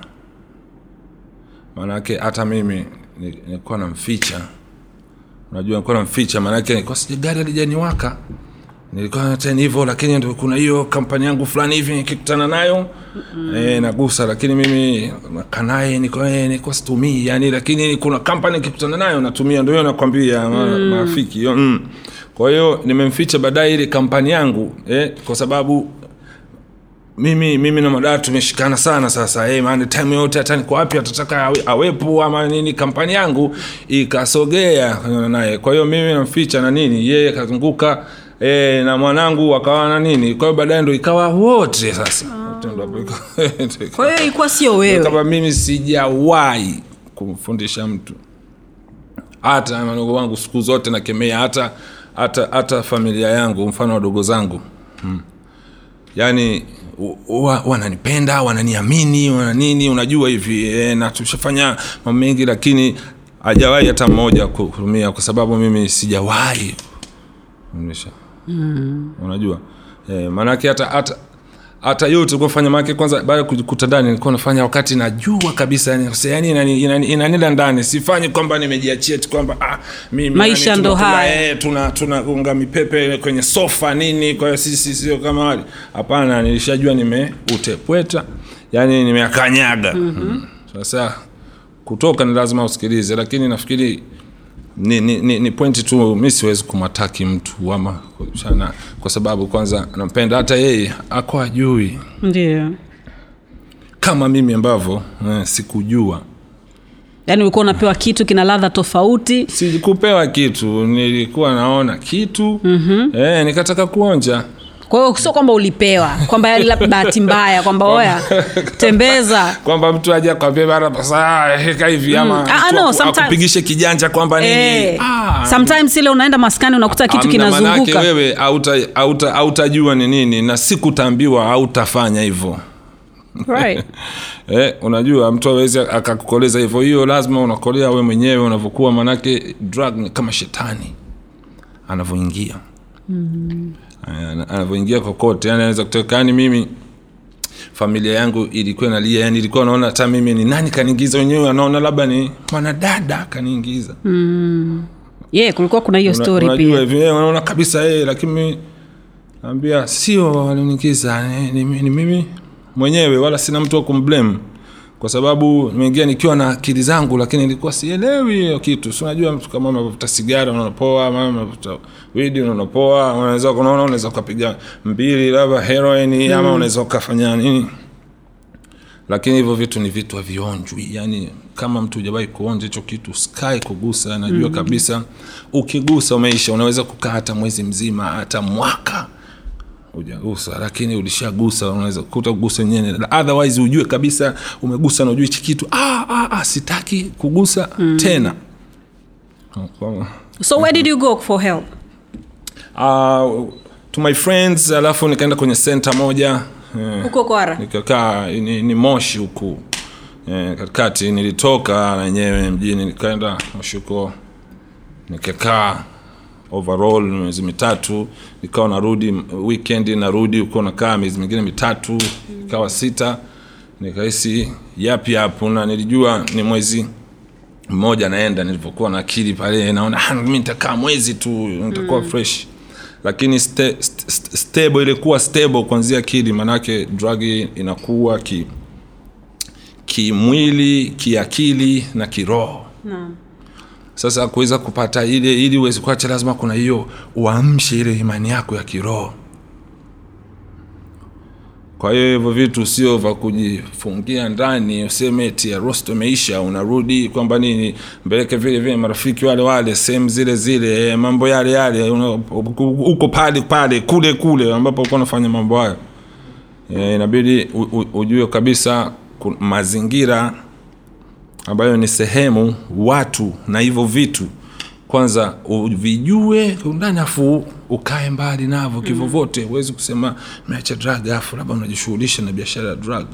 Maana yake hata mimi nilikuwa namficha. Unajua nilikuwa namficha, maana yake nilikuwa sije gari halijaniwaka. Nilikuwa nataka hivyo, lakini ndio kuna hiyo kampani yangu fulani hivi nikikutana nayo mm-hmm. eh nagusa, lakini mimi kanaye niko eh niko situmii yani, lakini kuna kampani nikikutana nayo natumia. Ndio nakwambia mm. marafiki hiyo. Mm. Kwa hiyo nimemficha baadaye ile kampani yangu eh kwa sababu mimi mimi na madada tumeshikana sana sasa. Eh maana time yote hata niko wapi atataka awepo ama nini, kampani yangu ikasogea naye. Kwa hiyo mimi namficha na nini, yeye kazunguka eh na mwanangu wakawa na nini. Kwa hiyo baadaye ndo ikawa wote sasa. Oh. Kwa hiyo ilikuwa sio wewe. Kama mimi sijawahi kumfundisha mtu. Hata mwanangu wangu siku zote nakemea, hata hata hata familia yangu, mfano wadogo zangu. Hmm. Yaani wananipenda, wananiamini, wana nini, unajua hivi e, na tushafanya mambo mengi, lakini hajawahi hata mmoja kuhurumia, kwa sababu mimi sijawahi. Unaisha. Mm. Unajua? Eh maana yake hata hata hata yote kufanya make kwanza baada ya kujikuta ndani nilikuwa nafanya wakati najua kabisa yani yani inani inanila ndani, sifanyi kwamba nimejiachia tu kwamba ah mimi maisha ndo haya eh tuna tunaunga mipepe kwenye sofa nini, kwa hiyo sisi sio kama wale. Hapana, nilishajua nimeutepweta yani nimeakanyaga. Mm-hmm. Sasa kutoka ni lazima usikilize, lakini nafikiri ni ni ni, ni point tu, mimi siwezi kumataki mtu ama sana, kwa sababu kwanza nampenda, hata yeye akwa ajui. Ndio kama mimi ambavyo eh, sikujua. Yaani ulikuwa unapewa kitu kina ladha tofauti? Sikupewa kitu, nilikuwa naona kitu. Mm-hmm. eh nikataka kuonja. Kwa hiyo sio kwamba ulipewa, kwamba yale labda bahati mbaya kwamba oya tembeza, kwamba mtu aje akwambie bara basa heka hivi ama mm. ah, no, akupigishe kijanja kwamba nini. Eh, ah, sometimes ile unaenda maskani unakuta kitu kinazunguka. Maana yake wewe hauta hauta hautajua ni nini, na sikutaambiwa hautafanya hivyo. Right. Eh unajua mtu hawezi akakukoleza hivyo, hiyo lazima unakolea wewe mwenyewe unavyokuwa, manake drug ni kama shetani anavyoingia. Mhm. Anavyoingia kokote, yani anaweza kutoka. Yani mimi familia yangu ilikuwa inalia, yani ilikuwa naona hata mimi ni nani kaniingiza, wenyewe anaona labda ni mwanadada kaniingiza. Mm. Yeah, kulikuwa kuna hiyo story una, pia. Unajua hivi unaona kabisa eh, lakini naambia sio waliniingiza, ni, ni, ni mimi mwenyewe, wala sina mtu wa kumblame. Kwa sababu nimeingia nikiwa na akili zangu, lakini nilikuwa sielewi hiyo kitu. Si unajua mtu kama unavuta sigara unapoa, ama unavuta weed unapoa, unaweza unaona unaweza kupiga mbili labda heroin mm. ama unaweza kufanya nini. Lakini hivyo vitu ni vitu havionjwi. Yani kama mtu hujawahi kuonja hicho kitu, sky kugusa, najua mm. kabisa ukigusa umeisha. Unaweza kukaa hata mwezi mzima, hata mwaka hujagusa, lakini ulishagusa unaweza kukuta kugusa nyenye. Otherwise ujue kabisa umegusa na ujue hichi kitu ah ah, ah sitaki kugusa mm. tena. So where did you go for help? Uh, to my friends, alafu nikaenda kwenye center moja huko eh, Kwara. Nikakaa ni, ni Moshi huko. Eh, katikati nilitoka na yenyewe mjini nikaenda Moshi huko. Nikakaa overall miezi mitatu, nikawa narudi weekend narudi huko, nakaa miezi mingine mitatu, ikawa sita. Nikahisi yapi hapo, na nilijua ni mwezi mmoja naenda. Nilipokuwa na akili pale naona ah, mimi nitakaa mwezi tu nitakuwa mm. fresh. Lakini st- st- stable ilikuwa stable kuanzia akili, manake drug inakuwa ki kimwili, kiakili na kiroho. Naam. Sasa kuweza kupata ile ili uweze kuacha lazima kuna hiyo uamshe ile imani yako ya kiroho. Kwa hiyo hivyo vitu sio vya kujifungia ndani useme eti ya rosto imeisha unarudi kwamba nini mbeleke vile vile marafiki wale wale same zile zile mambo yale yale uko pale pale kule kule ambapo uko unafanya mambo hayo. E, inabidi ujue kabisa mazingira ambayo ni sehemu watu na hivyo vitu kwanza uvijue ndani, afu ukae mbali navyo kivovote. Huwezi kusema nimeacha drug afu labda unajishughulisha na biashara ya drug.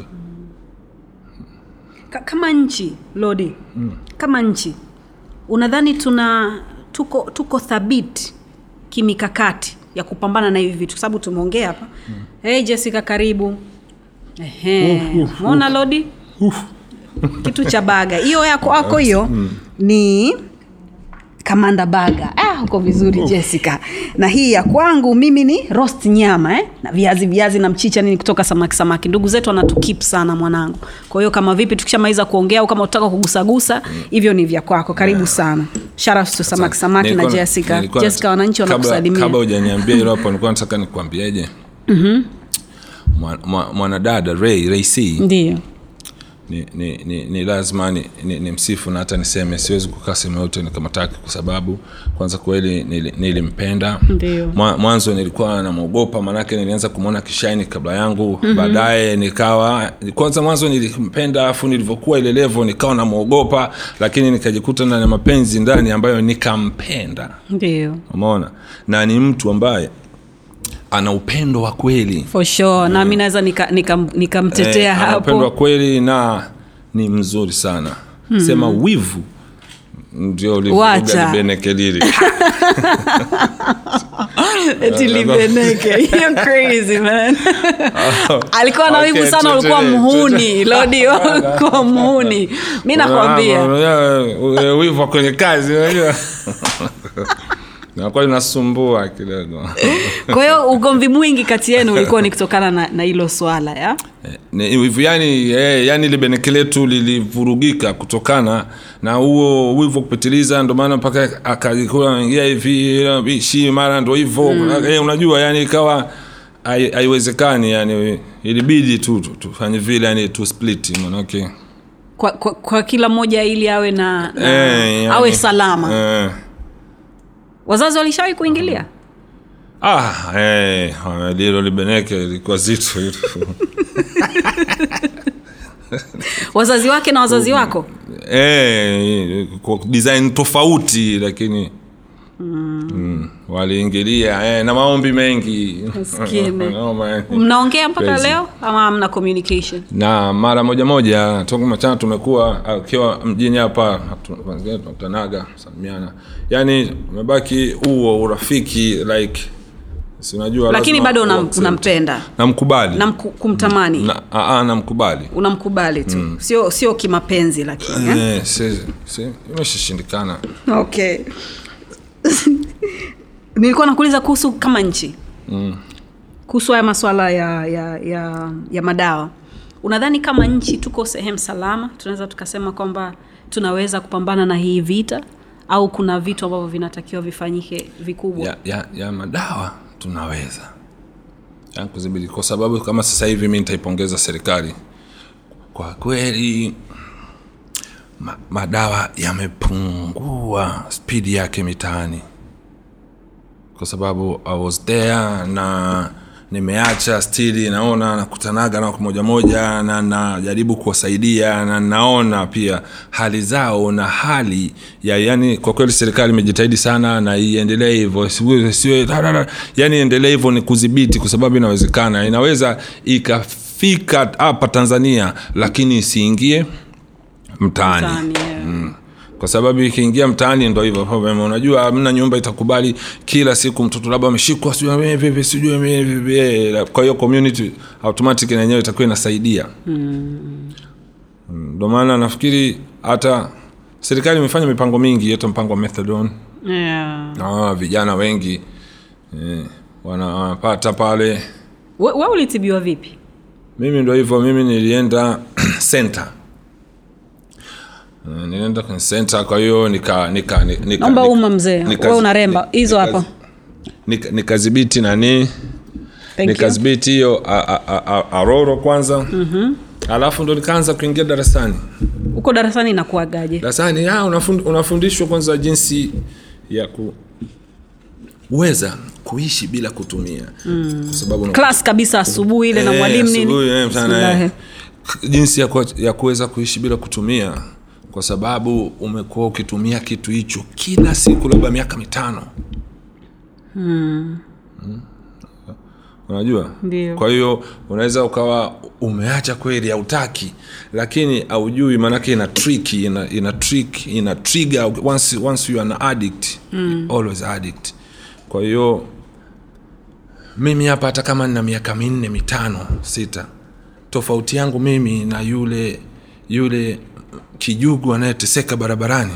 Kama nchi Lodi mm. kama nchi unadhani tuna tuko tuko thabiti kimikakati ya kupambana na hivi vitu? Sababu tumeongea hapa mm. Hey Jessica, karibu. Ehe, unaona Lodi Uf. kitu cha baga hiyo yako wako hiyo mm. ni Kamanda Baga. Ah, uko vizuri Uf. Jessica. Na hii ya kwangu mimi ni roast nyama eh na viazi viazi na mchicha nini kutoka samaki samaki. Ndugu zetu wanatukip sana mwanangu. Kwa hiyo kama vipi tukishamaliza kuongea au kama unataka kugusa gusa hivyo ni vya kwako. Karibu yeah. sana. Shout out to samaki samaki na Jessica. Jessica wananchi wanakusalimia. Kabla hujaniambia hilo hapo nilikuwa nataka nikwambieje. Mhm. Mwanadada Ray Ray C. Ndio. Ni ni ni, ni lazima ni, ni, ni msifu na hata niseme siwezi kukaa sema yote nikamataki kwa sababu kwanza kweli nilimpenda. Ndio. Mwanzo nilikuwa namuogopa manake nilianza kumuona kishaini kabla yangu. Mm-hmm. Baadaye nikawa kwanza mwanzo nilimpenda afu nilivyokuwa ile level nikawa namuogopa, lakini nikajikuta na mapenzi ndani ambayo nikampenda. Ndio. Umeona? Na ni mtu ambaye ana upendo wa kweli. For sure. Na mimi naweza nikamtetea nika, nika eh, hapo. Ana upendo wa kweli na ni mzuri sana. Hmm. Sema wivu ndio ulivuga Benekelili. Eti Libeneke. You're crazy man. Alikuwa na wivu sana, ulikuwa muhuni. Lodi ulikuwa muhuni. Mimi nakwambia. Wivu kwenye kazi unajua. Na kwa inasumbua kidogo. Kwa hiyo ugomvi mwingi kati yenu ulikuwa ni kutokana na na hilo swala ya? Ni hivi yani eh, yani ile Benekeletu lilivurugika kutokana na huo wivu kupitiliza, ndio maana mpaka akajikuwa anaingia hivi shi mara ndio hivyo. Mm. Eh, unajua yani ikawa haiwezekani yani ilibidi tu tufanye vile yani tu split manake. Kwa, kwa kwa kila mmoja ili awe na, na eh, yani, awe salama. Eh. Wazazi walishawahi kuingilia? Ah, eh, lilo Libeneke lilikuwa zito hilo. Wazazi wake na wazazi wako? Eh, kwa design tofauti lakini mm. Mm, waliingilia eh, na maombi mengi. Mnaongea mpaka leo ama mna communication? Na mara moja moja toka machana tumekuwa akiwa mjini hapa tunatanaga salimiana. Yaani umebaki huo urafiki like Si unajua lakini bado unampenda. Namkubali. Na kumtamani. Na a namkubali. Unamkubali tu. Mm. Sio sio kimapenzi lakini. Eh, eh si si imeshindikana. Okay. Nilikuwa nakuuliza kuhusu kama nchi. Mm. Kuhusu haya masuala ya ya ya ya madawa. Unadhani kama nchi tuko sehemu salama? Tunaweza tukasema kwamba tunaweza kupambana na hii vita au kuna vitu ambavyo vinatakiwa vifanyike vikubwa? Ya ya, ya madawa tunaweza. Yani kudhibiti, kwa sababu kama sasa hivi mimi nitaipongeza serikali. Kwa kweli ma, madawa yamepungua speed yake mitaani. Kwa sababu I was there na nimeacha stili, naona nakutanaga na moja moja na najaribu kuwasaidia na naona pia hali zao na hali ya, yani kwa kweli serikali imejitahidi sana na iendelee hivyo. Siwe yani endelee hivyo, ni kudhibiti, kwa sababu inawezekana inaweza ikafika hapa Tanzania lakini isiingie mtaani. Mtaani yeah. mm. Kwa sababu ikiingia mtaani ndio hivyo problem. Unajua hamna nyumba itakubali kila siku mtoto labda ameshikwa sijui vipi sijui vipi. Kwa hiyo community automatic na yenyewe itakuwa inasaidia. Mm. Ndio maana nafikiri hata serikali imefanya mipango mingi, hata mpango wa methadone. Yeah. Ah, vijana wengi eh, wanapata pale. Wewe ulitibiwa vipi? Mimi ndio hivyo, mimi nilienda center. Uh, nilienda kwenye center, kwa hiyo nika nika nika naomba uma mzee wewe unaremba hizo hapo, nikadhibiti nani, nikadhibiti hiyo aroro kwanza. Mhm. Alafu ndo nikaanza kuingia darasani. Uko darasani inakuagaje? Darasani ah unafund, unafundishwa kwanza jinsi ya ku uweza kuishi bila kutumia. Mm. Kwa sababu class kabisa asubuhi ile na mwalimu nini? Asubuhi eh, mtana jinsi ya ku, ya kuweza kuishi bila kutumia, kwa sababu umekuwa ukitumia kitu hicho kila siku labda miaka mitano. Hmm. Hmm. Unajua? Ndiyo. Kwa hiyo unaweza ukawa umeacha kweli hautaki, lakini haujui maana yake ina trick ina ina trick ina trigger once once you are an addict. Hmm. Always addict. Kwa hiyo mimi hapa hata kama nina miaka minne mitano sita, tofauti yangu mimi na yule yule kijugu anayeteseka barabarani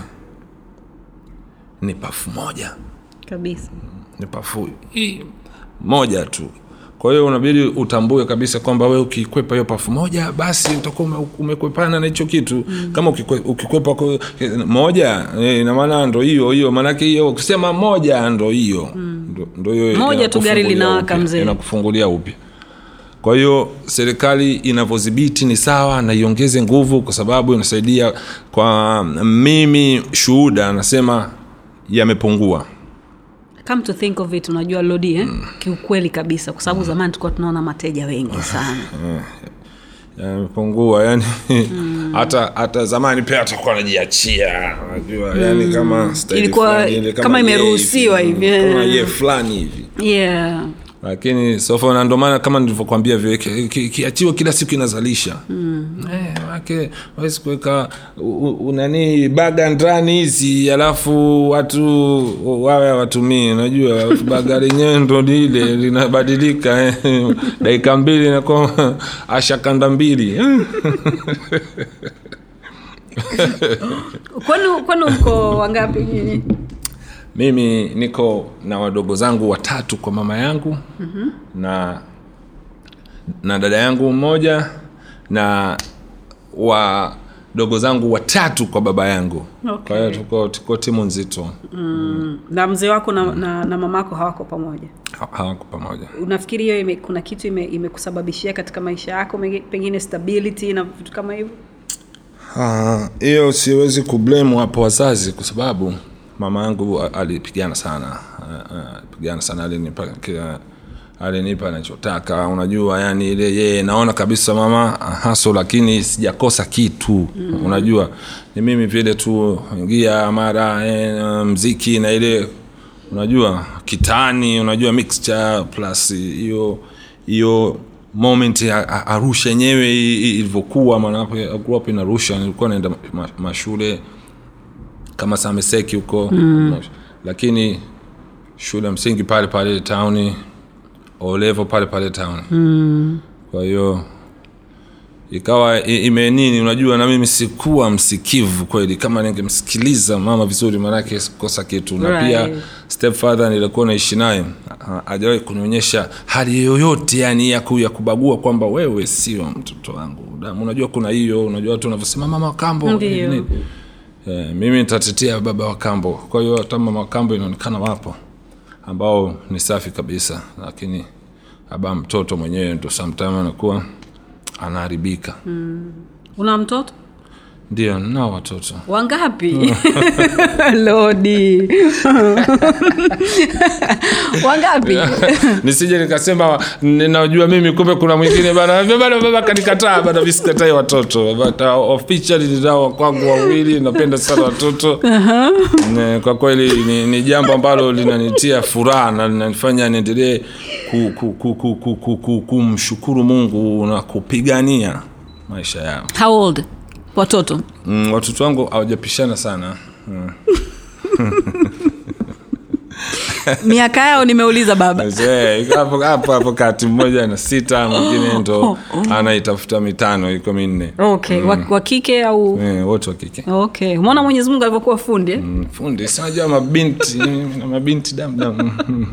ni pafu moja kabisa. Ni pafu hii moja tu. Kwa hiyo unabidi utambue kabisa kwamba wewe ukikwepa hiyo pafu moja basi utakuwa umekwepana na hicho kitu. Mm. Kama ukikwepa moja ina maana ndio hiyo hiyo, maana yake hiyo kusema moja ndio hiyo. Mm. Ndio hiyo moja tu gari linawaka mzee, inakufungulia upya. Kwa hiyo serikali inavyodhibiti ni sawa na iongeze nguvu, kwa sababu inasaidia. Kwa mimi shuhuda nasema yamepungua. Come to think of it, unajua Lodi eh mm. kiukweli kabisa, kwa sababu mm. zamani tulikuwa tunaona mateja wengi sana. Yamepungua yani. Mm. hata hata zamani pia atakuwa anajiachia, unajua mm. yani kama style ilikuwa kama, kama imeruhusiwa hivi kama yeye fulani hivi. Yeah. Lakini sofa na ndo maana kama nilivyokuambia vile kiachiwa kila siku inazalisha. Mm. Eh, wake wawezi kuweka unani baga ndani hizi alafu watu wawe watumie, unajua baga lenyewe ndo ile linabadilika eh. Dakika mbili na kwa ashakanda mbili. Kwani kwani uko wangapi nyinyi? Mimi niko na wadogo zangu watatu kwa mama yangu. Mm-hmm. na na dada yangu mmoja na wadogo zangu watatu kwa baba yangu. Okay. Kwa hiyo tuko tuko timu nzito. Mm. Mm. Na mzee wako na, mm. na na mamako hawako pamoja? Ha, hawako pamoja. Unafikiri hiyo kuna kitu imekusababishia ime katika maisha yako, pengine stability na vitu kama hivyo? Ah, hiyo siwezi kublame hapo wazazi, kwa sababu mama yangu alipigana sana. Alipigana sana, alinipa alinipa anachotaka, unajua yani ile yeye naona kabisa mama haso, lakini sijakosa kitu. Mm-hmm. Unajua ni mimi vile tu ingia mara eh, muziki na ile unajua kitani, unajua mixture plus hiyo hiyo moment ya Arusha yenyewe ilivyokuwa, maana hapo grew up in Arusha, nilikuwa naenda mashule kama Sameseki huko. Mm. Lakini shule msingi pale pale town O level pale pale town. Mm. Kwa hiyo ikawa ime nini, unajua na mimi sikuwa msikivu kweli. Kama ningemsikiliza mama vizuri manake kosa kitu. Na right. Pia stepfather nilikuwa naishi naye hajawahi kunionyesha hali yoyote yani ya kuya kubagua kwamba wewe sio mtoto wangu. Unajua kuna hiyo, unajua watu wanavyosema mama wa kambo nini. Eh, mimi nitatetea baba wa kambo. Kwa hiyo hata mama wa kambo inaonekana wapo ambao ni safi kabisa, lakini baba mtoto mwenyewe ndo sometimes anakuwa anaharibika. Mm. Una mtoto? Ndio, na watoto. Wangapi? Lodi. Wangapi? Nisije nikasema ninajua mimi kumbe kuna mwingine bana. Baba baba kanikataa bana, visikatai watoto. Baba officially ndio kwangu wawili, napenda sana watoto. Uh-huh. Kwa kweli ni, ni jambo ambalo linanitia furaha na linanifanya niendelee ku, ku, ku, ku, ku, ku, ku, kumshukuru Mungu na kupigania maisha yao. How old? Watoto? Mm, watoto wangu hawajapishana sana. Mm. Miaka yao nimeuliza baba. Eh, hapo hapo hapo kati mmoja ana sita, mwingine ndo oh, oh. anaitafuta mitano, iko minne. Okay, mm. wa kike au eh, wote wa kike. Okay. Umeona Mwenyezi Mungu alivyokuwa fundi eh? Mm, fundi, sijua mabinti na mabinti dam dam.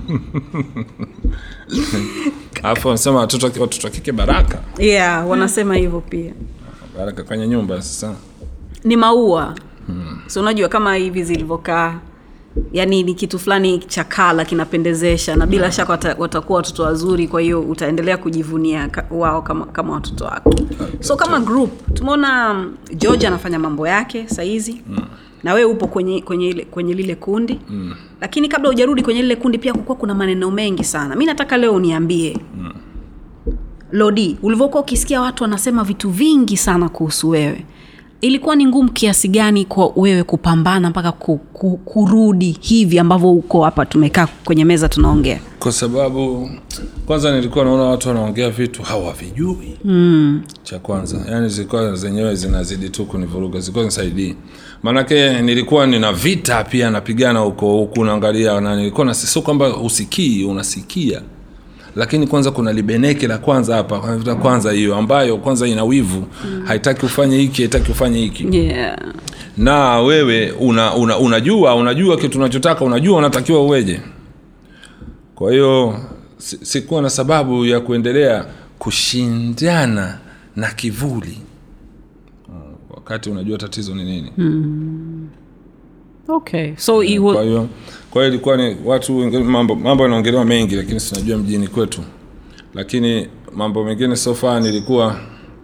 Hapo wanasema watoto watoto wa kike baraka. Yeah, wanasema hivyo pia. Baraka kwenye nyumba sasa. Ni maua. Hmm. So unajua kama hivi zilivyokaa. Yaani ni kitu fulani cha kala kinapendezesha na bila hmm. shaka wata, watakuwa watoto wazuri, kwa hiyo utaendelea kujivunia wao kama kama watoto wako. So kama group tumeona George anafanya mambo yake saa hizi. Hmm. Na wewe upo kwenye kwenye ile kwenye lile kundi. Hmm. Lakini kabla hujarudi kwenye lile kundi pia kulikuwa kuna maneno mengi sana. Mimi nataka leo uniambie. Hmm. Lodi, ulivyokuwa ukisikia watu wanasema vitu vingi sana kuhusu wewe, ilikuwa ni ngumu kiasi gani kwa wewe kupambana mpaka ku, ku, kurudi hivi ambavyo uko hapa tumekaa kwenye meza tunaongea? Kwa sababu kwanza nilikuwa naona watu wanaongea vitu hawavijui. Mm. Cha kwanza, yani zilikuwa zenyewe zinazidi tu kunivuruga, zilikuwa nisaidii. Manake nilikuwa nina vita pia napigana huko huko naangalia, na nilikuwa na sio kwamba usikii, unasikia. Lakini kwanza kuna libeneke la kwanza hapa, la kwanza hiyo ambayo kwanza ina wivu, mm. haitaki ufanye hiki, haitaki ufanye hiki. Yeah. Na wewe una, una unajua, unajua kitu unachotaka, unajua unatakiwa uweje. Kwa hiyo sikuwa na sababu ya kuendelea kushindana na kivuli. Wakati unajua tatizo ni nini. Mm. Okay. So yeah, kwa hiyo kwa hiyo ilikuwa ni watu mambo mambo yanaongelewa mengi, lakini sinajua mjini kwetu. Lakini mambo mengine so far nilikuwa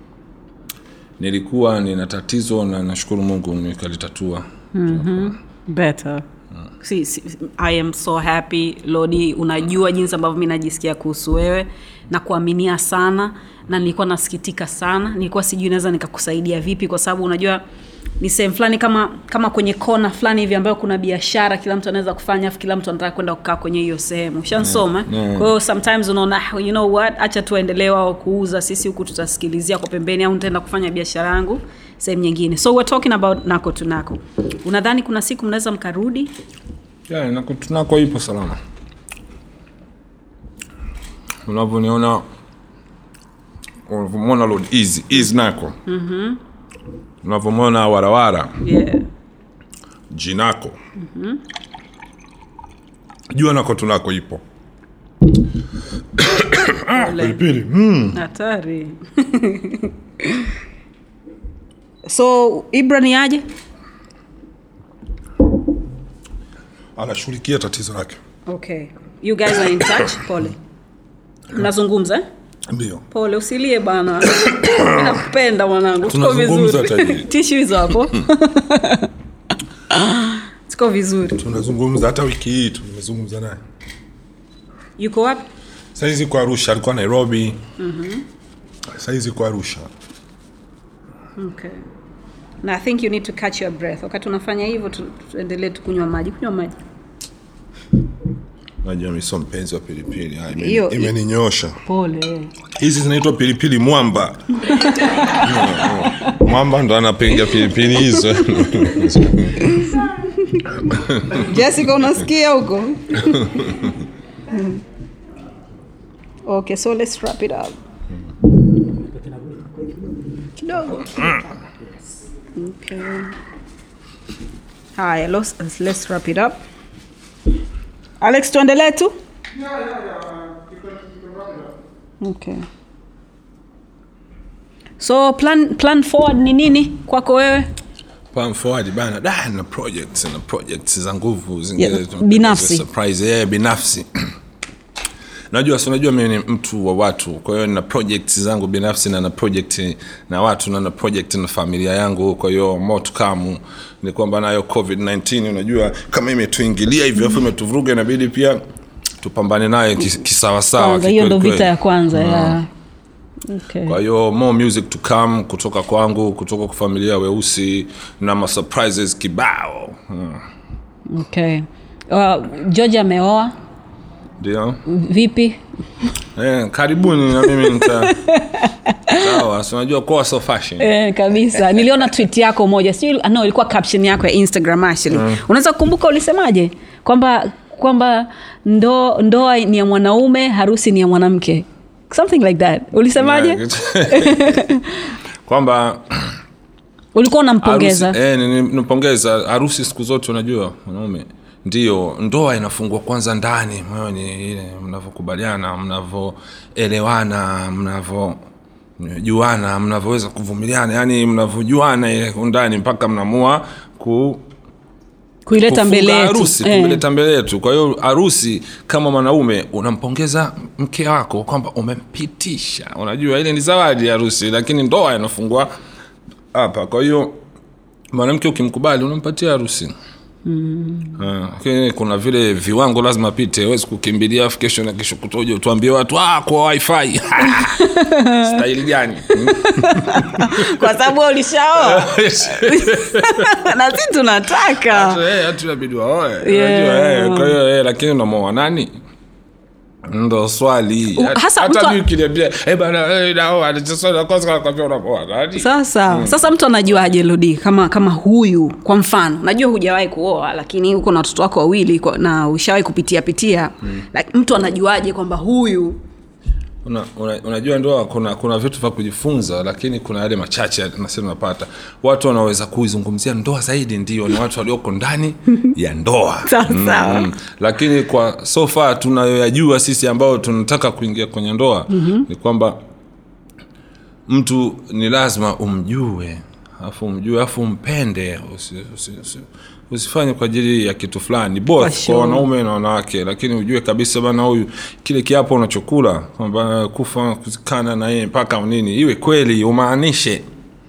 nilikuwa nina tatizo na nashukuru Mungu nikalitatua. Mhm. Better. Hmm. See, see, I am so happy Lodi, unajua jinsi ambavyo mimi najisikia kuhusu wewe na kuaminia sana, na nilikuwa nasikitika sana. Nilikuwa sijui naweza nikakusaidia vipi, kwa sababu unajua ni sehemu fulani kama kama kwenye kona fulani hivi ambayo kuna biashara kila mtu anaweza kufanya, afu kila mtu anataka kwenda kukaa kwenye hiyo sehemu. Ushansoma? Yeah, yeah. Kwa hiyo sometimes unaona you know what, acha tuendelee wao kuuza, sisi huku tutasikilizia kwa pembeni, au nitaenda kufanya biashara yangu sehemu nyingine. So we're talking about Nako Tunako. Unadhani kuna siku mnaweza mkarudi? Yeah, Nako Tunako ipo salama. Unavoniona unavomona load easy is Nako. Mhm. Unavomona warawara. Yeah. Jinako. Mhm. Jua Nako Tunako ipo. Ah, pilipili. Mm. Hatari. So Ibra ni aje? Anashughulikia tatizo lake. Okay. You guys are in touch? Pole. Mnazungumza? Ndio. Pole, usilie bana. Nakupenda mwanangu. Tuko vizuri. Tissue hizo hapo. Tuko vizuri. Tunazungumza hata wiki hii tumezungumza naye. Yuko wapi? Saizi kwa Arusha, alikuwa Nairobi. Mhm. Mm Saizi kwa Arusha. Okay. Na I think you need to catch your breath. Wakati unafanya hivyo tuendelee tu kunywa maji. Kunywa maji. Maji ya miso mpenzi wa pilipili. Hai, imeninyosha. Pole. Hizi zinaitwa pilipili mwamba. Mwamba ndo anapiga pilipili hizo. Jessica, unasikia huko? Okay, so let's wrap it up. Kidogo. Okay. Haya, let's, let's wrap it up. Alex, tuendelee tu? Yeah, yeah, yeah. You can, you can wrap it up. Okay. So plan plan forward ni nini kwako wewe? Plan forward bana, da na projects na projects za nguvu zingine yeah, binafsi. Surprise yeah, binafsi. Najua si unajua mimi ni mtu wa watu. Kwa hiyo na projects zangu binafsi na na project na watu na na project na familia yangu. Kwa hiyo more to come ni kwamba nayo covid nineteen unajua kama imetuingilia hivyo afu imetuvuruga inabidi pia tupambane naye kisawa sawa. Hiyo ndio vita ya kwanza ya. Okay. Kwa hiyo more music to come kutoka kwangu, kutoka kwa familia Weusi na ma surprises kibao. Hmm. Okay. Uh, George ameoa? Ndio. Vipi? Eh, karibuni na mimi nita sawa, unajua kwa so fashion. Eh, kabisa. Niliona tweet yako moja. Sio no, ilikuwa caption yako ya Instagram actually. Mm. Unaweza kukumbuka ulisemaje? Kwamba kwamba ndo ndoa ni ya mwanaume, harusi ni ya mwanamke. Something like that. Ulisemaje? Yeah, kwamba ulikuwa unampongeza. Eh, nimpongeza. Harusi siku zote unajua mwanaume ndio ndoa inafungwa kwanza ndani moyoni, ile mnavokubaliana, mnavoelewana, mnavojuana, mnavoweza kuvumiliana, yani mnavojuana ile ndani mpaka mnaamua ku kuileta mbele yetu, harusi eh. Kuileta mbele yetu. Kwa hiyo harusi kama mwanaume unampongeza mke wako kwamba umempitisha. Unajua ile ni zawadi ya harusi, lakini ndoa inafungwa hapa. Kwa hiyo mwanamke ukimkubali unampatia harusi. Mm. Uh, kuna vile viwango lazima pite, huwezi kukimbilia afu kesho na kesho kutoje utuambie watu ah kwa wifi. Style gani? Kwa sababu ulishaoa. Na sisi tunataka. Hata eh hata inabidi waoe. Unajua eh kwa hiyo eh lakini unamoa nani? Ndo swali. Uh, hata mimi kiniambia eh bana eh nao anachosema kwanza kwa unapoa nani? Sasa hmm. Sasa mtu anajuaje Lodi kama kama huyu kwa mfano najua hujawahi kuoa lakini uko na watoto wako wawili na ushawahi kupitia pitia hmm. Like, mtu anajuaje kwamba huyu una, una, unajua ndoa kuna kuna vitu vya kujifunza, lakini kuna yale machache nasema napata watu wanaweza kuizungumzia ndoa zaidi ndio ni watu walioko ndani ya ndoa. Sawa. Mm, lakini kwa so far tunayoyajua sisi ambao tunataka kuingia kwenye ndoa mm-hmm. ni kwamba mtu ni lazima umjue, afu umjue afu umpende, usi, usi, usi, usifanye kwa ajili ya kitu fulani, both sure. Kwa wanaume na wanawake, lakini ujue kabisa bana huyu kile kiapo unachokula kwamba kufa kuzikana na yeye mpaka nini iwe kweli umaanishe.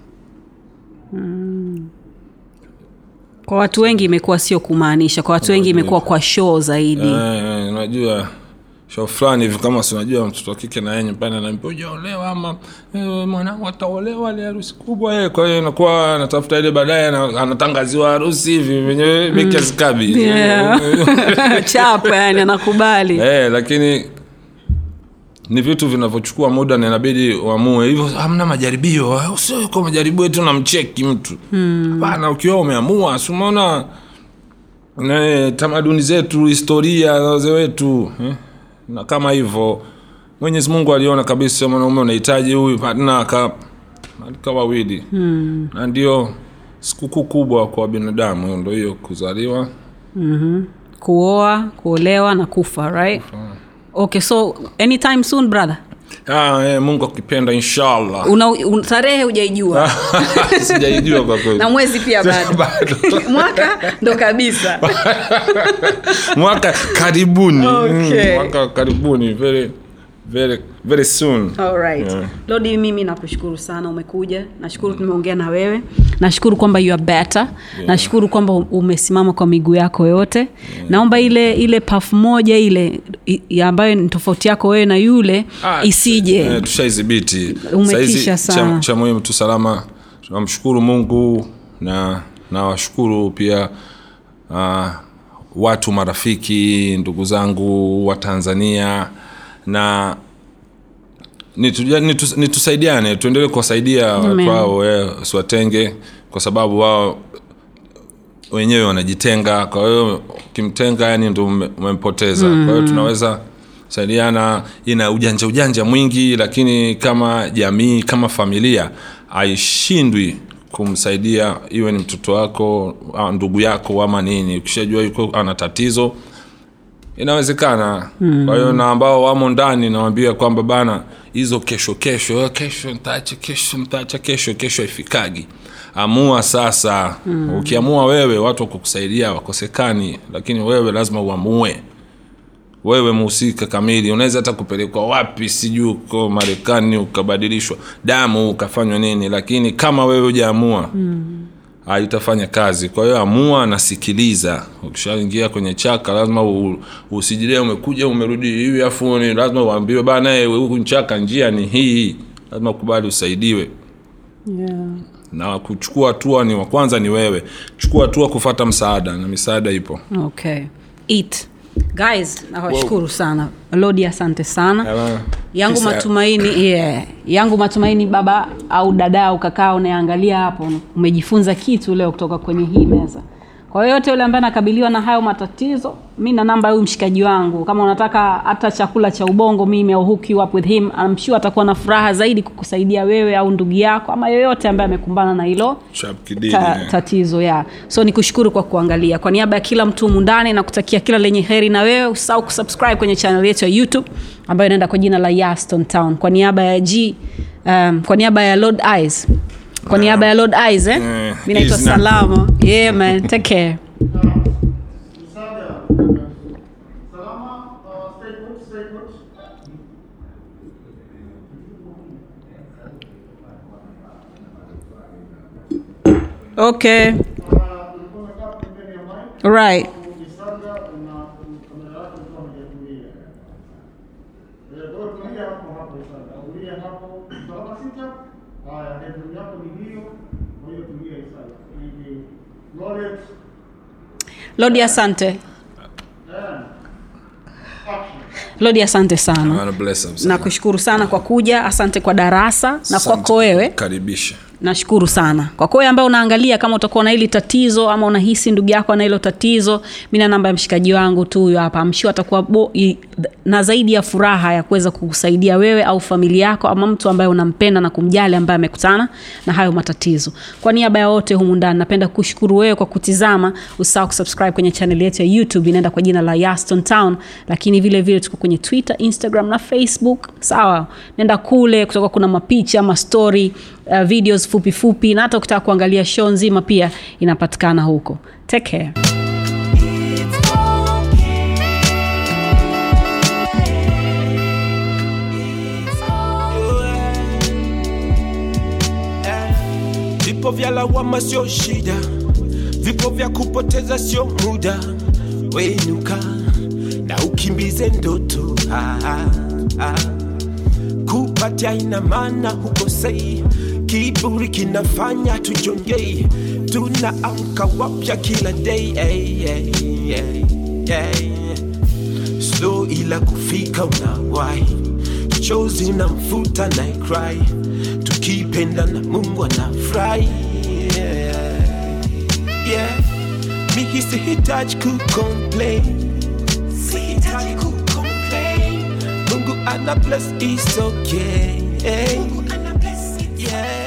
Mm. Kwa watu wengi imekuwa sio kumaanisha, kwa watu wengi imekuwa kwa show zaidi. Eh, unajua show fulani hivi kama si unajua mtoto kike na yeye nyumbani anampoja olewa ama e, mwanangu ataolewa ile harusi kubwa yeye, kwa hiyo inakuwa anatafuta ile baadaye anatangaziwa harusi hivi wenyewe beki zikabi. Yeah. Chapa yani anakubali. Eh, lakini ni vitu vinavyochukua muda na inabidi uamue hivyo, hamna majaribio, sio kwa majaribio tu na mcheki mtu. Hapana, hmm. Ukiwa umeamua si umeona na tamaduni zetu, historia za wazee wetu eh? Na kama hivyo Mwenyezi Mungu aliona kabisa mwanaume unahitaji huyu partner aka alika wawili. Hmm. Na ndio sikukuu kubwa kwa binadamu ndio hiyo kuzaliwa. Mhm. Kuoa, kuolewa na kufa, right? Kufa. Okay, so anytime soon brother? Ah, eh, Mungu akipenda inshallah. Una un, tarehe hujaijua? Sijaijua kwa kweli. Na mwezi pia bado. Mwaka ndo kabisa. Mwaka karibuni. Okay. Mwaka karibuni, very very very soon. All right. Yeah. Lodi, mimi nakushukuru sana umekuja. Nashukuru tumeongea na wewe. Nashukuru kwamba you are better. Yeah. Nashukuru kwamba umesimama kwa miguu yako yote. Yeah. Naomba ile ile puff moja ile ya ambayo ni tofauti yako wewe na yule ah, isije. Eh, tushaidhibiti. Umetisha sana. Cha, cha muhimu tu salama. Tunamshukuru Mungu na na washukuru pia uh, watu marafiki, ndugu zangu wa Tanzania, na nitusaidiane nitu, tuendelee kuwasaidia watu wao usiwatenge, kwa sababu wao wenyewe wanajitenga. Kwa hiyo kimtenga yani ndio umempoteza. Mm. Kwa hiyo tunaweza Saidiana ina ujanja ujanja mwingi, lakini kama jamii, kama familia haishindwi kumsaidia, iwe ni mtoto wako, ndugu yako ama nini. Ukishajua yuko ana tatizo, inawezekana. Mm. Kwa hiyo na ambao wamo ndani nawaambia kwamba bana, hizo kesho kesho kesho nitaacha, kesho nitaacha, kesho kesho ifikagi. Amua sasa. Mm. Ukiamua wewe, watu kukusaidia wakosekani, lakini wewe lazima uamue. Wewe mhusika kamili. Unaweza hata kupelekwa wapi sijui uko Marekani ukabadilishwa damu ukafanywa nini, lakini kama wewe hujaamua, mm, haitafanya kazi. Kwa hiyo amua na sikiliza. Ukishaingia kwenye chaka lazima usijilie umekuja umerudi hivi afu ni lazima uambiwe bana, wewe huku nchaka njia ni hii. Lazima ukubali usaidiwe. Yeah. Na kuchukua hatua ni wa kwanza ni wewe. Chukua hatua kufuata msaada, na misaada ipo. Okay. Eat. Guys, nawashukuru sana. Lodi, asante sana. Hello. Yangu matumaini, yeah. Yangu matumaini baba au dada au kaka unaangalia hapo umejifunza kitu leo kutoka kwenye hii meza. Kwa hiyo yote yule ambaye anakabiliwa na hayo matatizo, mimi na namba huyu mshikaji wangu. Kama unataka hata chakula cha ubongo, mimi au hook you up with him. I'm sure atakuwa na furaha zaidi kukusaidia wewe au ndugu yako ama yoyote ambaye amekumbana na hilo ta, tatizo ya. So nikushukuru kwa kuangalia. Kwa niaba ya kila mtu mundani na kutakia kila lenye heri, na wewe usahau kusubscribe kwenye channel yetu ya YouTube ambayo inaenda kwa jina la Yaston Town. Kwa niaba ya G um, kwa niaba ya Lord Eyes. Kwa niaba ya Lord Eyes, eh? Uh, mimi naitwa Salama. Yeah man, take care. Okay. Right. Lodi, asante. Lodi, asante sana. Nakushukuru sana kwa kuja. Asante kwa darasa na kwako wewe. Karibisha. Nashukuru sana. Kwa kwa ambaye unaangalia, kama utakuwa na hili tatizo ama unahisi ndugu yako ana hilo tatizo, mimi na namba ya mshikaji wangu tu huyo hapa. Amshua atakuwa bo, i, na zaidi ya furaha ya kuweza kukusaidia wewe au familia yako ama mtu ambaye unampenda na kumjali ambaye amekutana na hayo matatizo. Kwa niaba ya wote humu ndani, napenda kushukuru wewe kwa kutizama. Usahau kusubscribe kwenye channel yetu ya YouTube, inaenda kwa jina la Yaston Town, lakini vile vile tuko kwenye Twitter, Instagram na Facebook. Sawa? Nenda kule, kutoka kuna mapicha ama story, uh, videos fupi fupi, na hata ukitaka kuangalia show nzima pia inapatikana huko. Take care. Vipo vya lawama sio shida, vipo vya kupoteza sio muda. Wenuka na ukimbize ndoto, ah, ah, ah. Kupatia ina maana hukosei, kiburi kinafanya tujongei. Tunaamka wapya kila day, hey, hey, hey, hey. Slow ila kufika unawai, chozi na mfuta na cry. Tukipenda na Mungu anafurahi, yeah, yeah. Mimi sihitaji kucomplain, sihitaji kucomplain. Mungu ana bless, it's okay, Mungu ana bless, it's yeah.